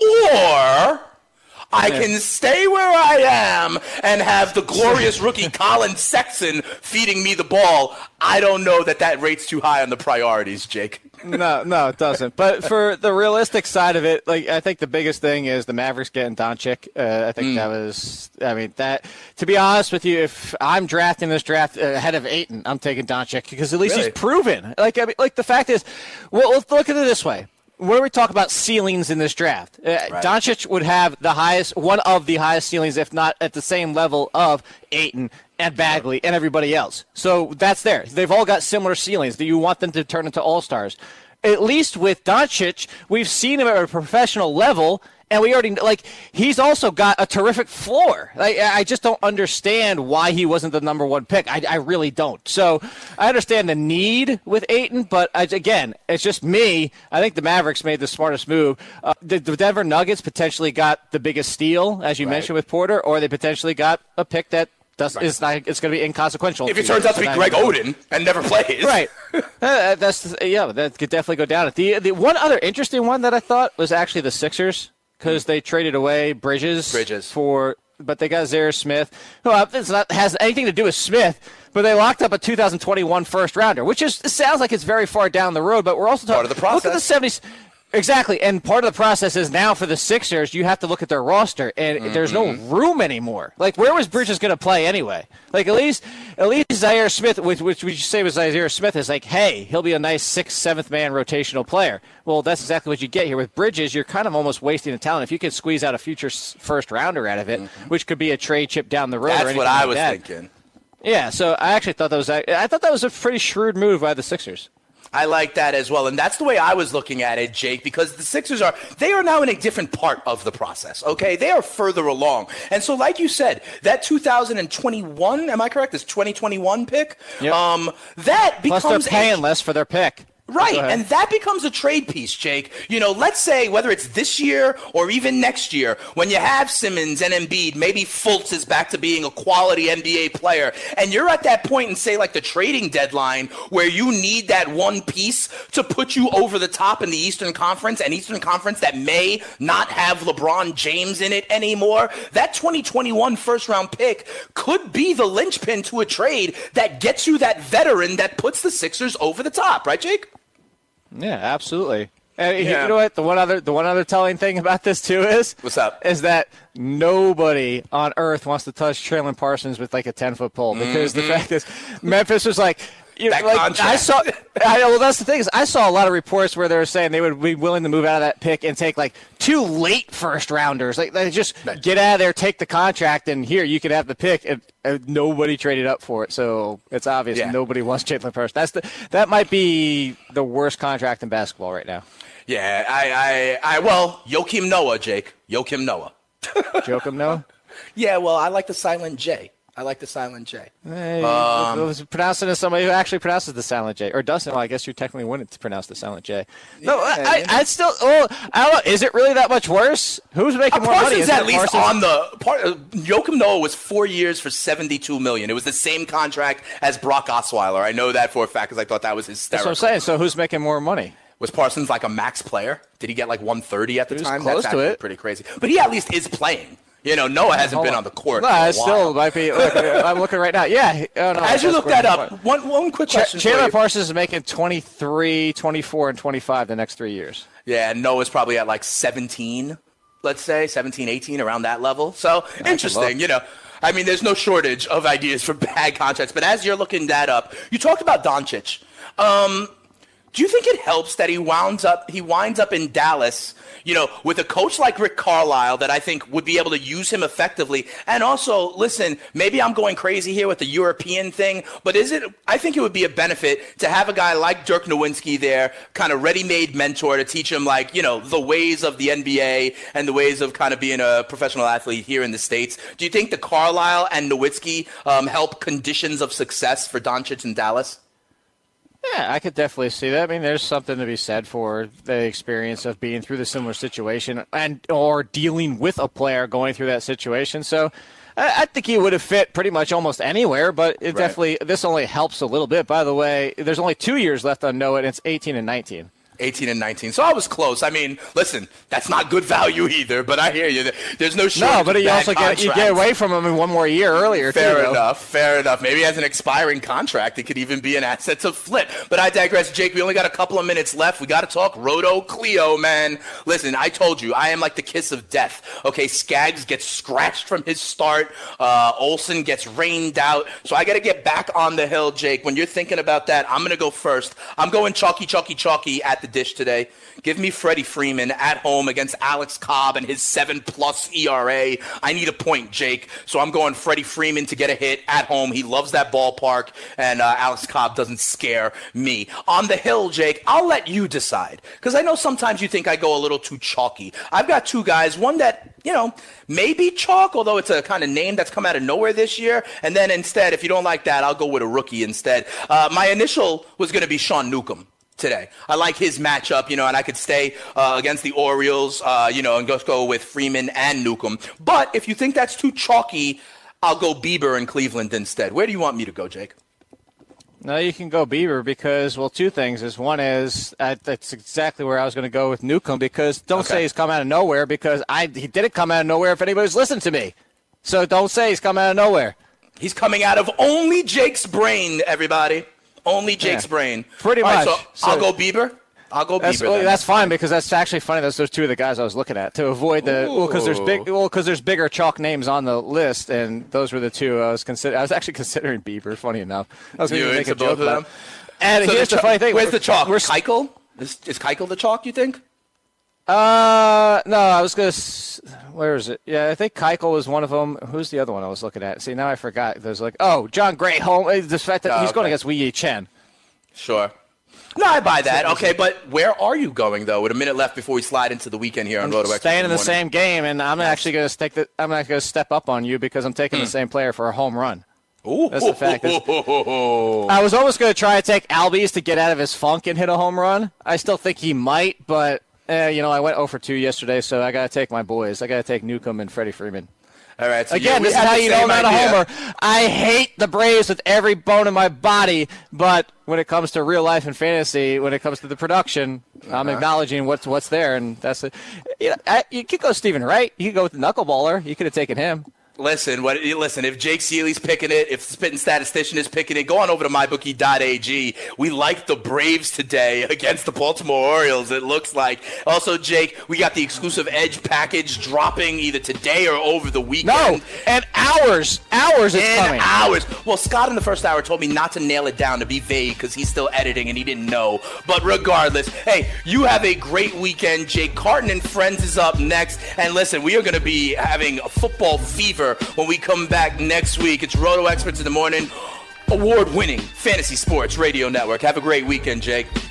or I can stay where I am and have the glorious rookie Colin Sexton feeding me the ball. I don't know that that rate's too high on the priorities, Jake. No, no, it doesn't. But for the realistic side of it, like I think the biggest thing is the Mavericks getting Doncic. Uh, I think mm. that was, I mean, that. To be honest with you, if I'm drafting this draft ahead of Ayton, I'm taking Doncic because at least really? he's proven. Like, I mean, like the fact is, well, let's look at it this way. When we talk about ceilings in this draft, uh, right. Doncic would have the highest, one of the highest ceilings, if not at the same level of Ayton and Bagley and everybody else. So that's there. They've all got similar ceilings. Do you want them to turn into all-stars? At least with Doncic, we've seen him at a professional level, and we already, like, he's also got a terrific floor. Like, I just don't understand why he wasn't the number one pick. I, I really don't. So I understand the need with Ayton, but I, again, it's just me. I think the Mavericks made the smartest move. Uh, the, the Denver Nuggets potentially got the biggest steal, as you right. mentioned with Porter, or they potentially got a pick that does, right. is not, it's going to be inconsequential. If it turns out to be Greg Oden and never plays. Right. uh, that's yeah, that could definitely go down. The, the one other interesting one that I thought was actually the Sixers. Because they traded away Bridges, Bridges for, but they got Zaire Smith, who it's not has anything to do with Smith, but they locked up a two thousand twenty-one first rounder, which is it sounds like it's very far down the road. But we're also talking part of the process. Look at the seventies. Exactly, and part of the process is now for the Sixers, you have to look at their roster, and mm-hmm. there's no room anymore. Like, where was Bridges going to play anyway? Like, at least, at least Zaire Smith, which, which we say was Zaire Smith, is like, hey, he'll be a nice sixth, seventh man rotational player. Well, that's exactly what you get here with Bridges. You're kind of almost wasting the talent. If you can squeeze out a future first rounder out of it, mm-hmm. which could be a trade chip down the road. That's or anything what I like was that. thinking. Yeah, so I actually thought that was I thought that was a pretty shrewd move by the Sixers. I like that as well. And that's the way I was looking at it, Jake, because the Sixers are, they are now in a different part of the process, okay? They are further along. And so like you said, that two thousand twenty-one, am I correct, this twenty twenty-one pick, yep. um, that becomes Plus they're paying a, less for their pick. Right, and that becomes a trade piece, Jake. You know, let's say whether it's this year or even next year, when you have Simmons and Embiid, maybe Fultz is back to being a quality N B A player, and you're at that point in, say, like the trading deadline where you need that one piece to put you over the top in the Eastern Conference, an Eastern Conference that may not have LeBron James in it anymore, that twenty twenty-one first-round pick could be the linchpin to a trade that gets you that veteran that puts the Sixers over the top, right, Jake? Yeah, absolutely. And yeah. You know what? The one other the one other telling thing about this too is what's up is that nobody on earth wants to touch Traylon Parsons with like a ten foot pole because mm-hmm. the fact is Memphis was like. You know, like I saw, I, well, that's the thing is I saw a lot of reports where they were saying they would be willing to move out of that pick and take like two late first rounders. Like they just get out of there, take the contract, and here you can have the pick. And, and nobody traded up for it, so it's obvious yeah. nobody wants Jalen Parsons. That's the that might be the worst contract in basketball right now. Yeah, I, I, I well, Joakim Noah, Jake, Joakim Noah, Joakim Noah. Yeah, well, I like the silent J. I like the silent J. Hey, um, it was pronounced it as somebody who actually pronounces the silent J, or doesn't. Well, I guess you technically wouldn't pronounce the silent J. No, yeah, I, I, I still. Oh, I don't know. Is it really that much worse? Who's making more money? Is at least Parsons? On the part. Uh, Joakim Noah was four years for seventy-two million dollars. It was the same contract as Brock Osweiler. I know that for a fact because I thought that was hysterical. That's what I'm saying. So who's making more money? Was Parsons like a max player? Did he get like one thirty at the he was time? Close That's to it. Pretty crazy. But he at least is playing. You know, Noah hasn't Hold been on. on the court. No, for a it still while. might be. Like, I'm looking right now. Yeah. Oh, no, As you look that up, one, one quick question. Ch- Chandler Parsons is making twenty-three, twenty-four, and twenty-five the next three years. Yeah, and Noah's probably at like seventeen, let's say, seventeen, eighteen, around that level. So, I interesting, you know. I mean, there's no shortage of ideas for bad contracts. But as you're looking that up, you talked about Doncic. Um, do you think it helps that he winds up he winds up in Dallas, you know, with a coach like Rick Carlisle that I think would be able to use him effectively? And also, listen, maybe I'm going crazy here with the European thing, but is it? I think it would be a benefit to have a guy like Dirk Nowitzki there, kind of ready-made mentor to teach him, like, you know, the ways of the N B A and the ways of kind of being a professional athlete here in the States. Do you think the Carlisle and Nowitzki um, help conditions of success for Doncic in Dallas? Yeah, I could definitely see that. I mean, there's something to be said for the experience of being through the similar situation and or dealing with a player going through that situation. So I, I think he would have fit pretty much almost anywhere, but it right. definitely this only helps a little bit. By the way, there's only two years left on Noah, and it's eighteen and nineteen. eighteen and nineteen. So I was close. I mean, listen, that's not good value either, but I hear you. There's no shortage. No, but you also get, you get away from him in one more year earlier. Fair too, enough. Fair enough. Maybe as an expiring contract, it could even be an asset to flip. But I digress. Jake, we only got a couple of minutes left. We got to talk Roto Cleo, man. Listen, I told you, I am like the kiss of death. Okay, Skaggs gets scratched from his start. Uh, Olsen gets rained out. So I got to get back on the hill, Jake. When you're thinking about that, I'm going to go first. I'm going chalky, chalky, chalky at the dish today. Give me Freddie Freeman at home against Alex Cobb and his seven-plus E R A. I need a point, Jake. So I'm going Freddie Freeman to get a hit at home. He loves that ballpark, and uh, Alex Cobb doesn't scare me. On the hill, Jake, I'll let you decide, because I know sometimes you think I go a little too chalky. I've got two guys, one that, you know, maybe chalk, although it's a kind of name that's come out of nowhere this year. And then instead, if you don't like that, I'll go with a rookie instead. Uh, my initial was going to be Sean Newcomb today. I like his matchup, you know, and I could stay uh, against the Orioles, uh, you know, and just go with Freeman and Newcomb. But if you think that's too chalky, I'll go Bieber in Cleveland instead. Where do you want me to go, Jake? No, you can go Bieber because, well, two things. Is one is uh, that's exactly where I was going to go with Newcomb, because don't okay. say he's come out of nowhere, because I he didn't come out of nowhere if anybody's listened to me. So don't say he's come out of nowhere. He's coming out of only Jake's brain, everybody. Only Jake's yeah, brain. Pretty All much. Right, so, so I'll go Bieber. I'll go that's, Bieber. Well, that's fine, because that's actually funny. Those those two of the guys I was looking at to avoid the Ooh. well, because there's big well because there's bigger chalk names on the list, and those were the two I was consider. I was actually considering Bieber. Funny enough, I was going to make a joke about. And so here's the, the funny thing. Where's the chalk? We're Keuchel? Is, is Keuchel the chalk? You think? Uh, no, I was going to, where is it? Yeah, I think Keuchel was one of them. Who's the other one I was looking at? See, now I forgot. There's like, oh, John Gray, home. The fact that oh, he's okay. going against Wei Yi Chen. Sure. No, I buy that. Okay, but where are you going, though, with a minute left before we slide into the weekend here on Roto Experts? Staying in the same game, and I'm actually going to stick the, I'm not going to step up on you because I'm taking hmm. the same player for a home run. Ooh. That's the fact. That's, I was almost going to try to take Albies to get out of his funk and hit a home run. I still think he might, but, eh, you know, I went oh for two yesterday, so I got to take my boys. I got to take Newcomb and Freddie Freeman. All right. So Again, yeah, this is how you know I'm not a homer. I hate the Braves with every bone in my body, but when it comes to real life and fantasy, when it comes to the production, uh-huh. I'm acknowledging what's what's there, and that's it. You know, I, you could go Stephen Wright. You could go with the knuckleballer. You could have taken him. Listen, what? Listen. If Jake Seeley's picking it, if Spittin' Statistician is picking it, go on over to my bookie dot a g. We like the Braves today against the Baltimore Orioles, it looks like. Also, Jake, we got the exclusive Edge package dropping either today or over the weekend. No, and hours, hours it's in coming. hours. Well, Scott in the first hour told me not to nail it down, to be vague, because he's still editing and he didn't know. But regardless, hey, you have a great weekend. Jake Carton and Friends is up next. And listen, we are going to be having a football fever when we come back next week. It's Roto Experts in the Morning, award-winning Fantasy Sports Radio Network. Have a great weekend, Jake.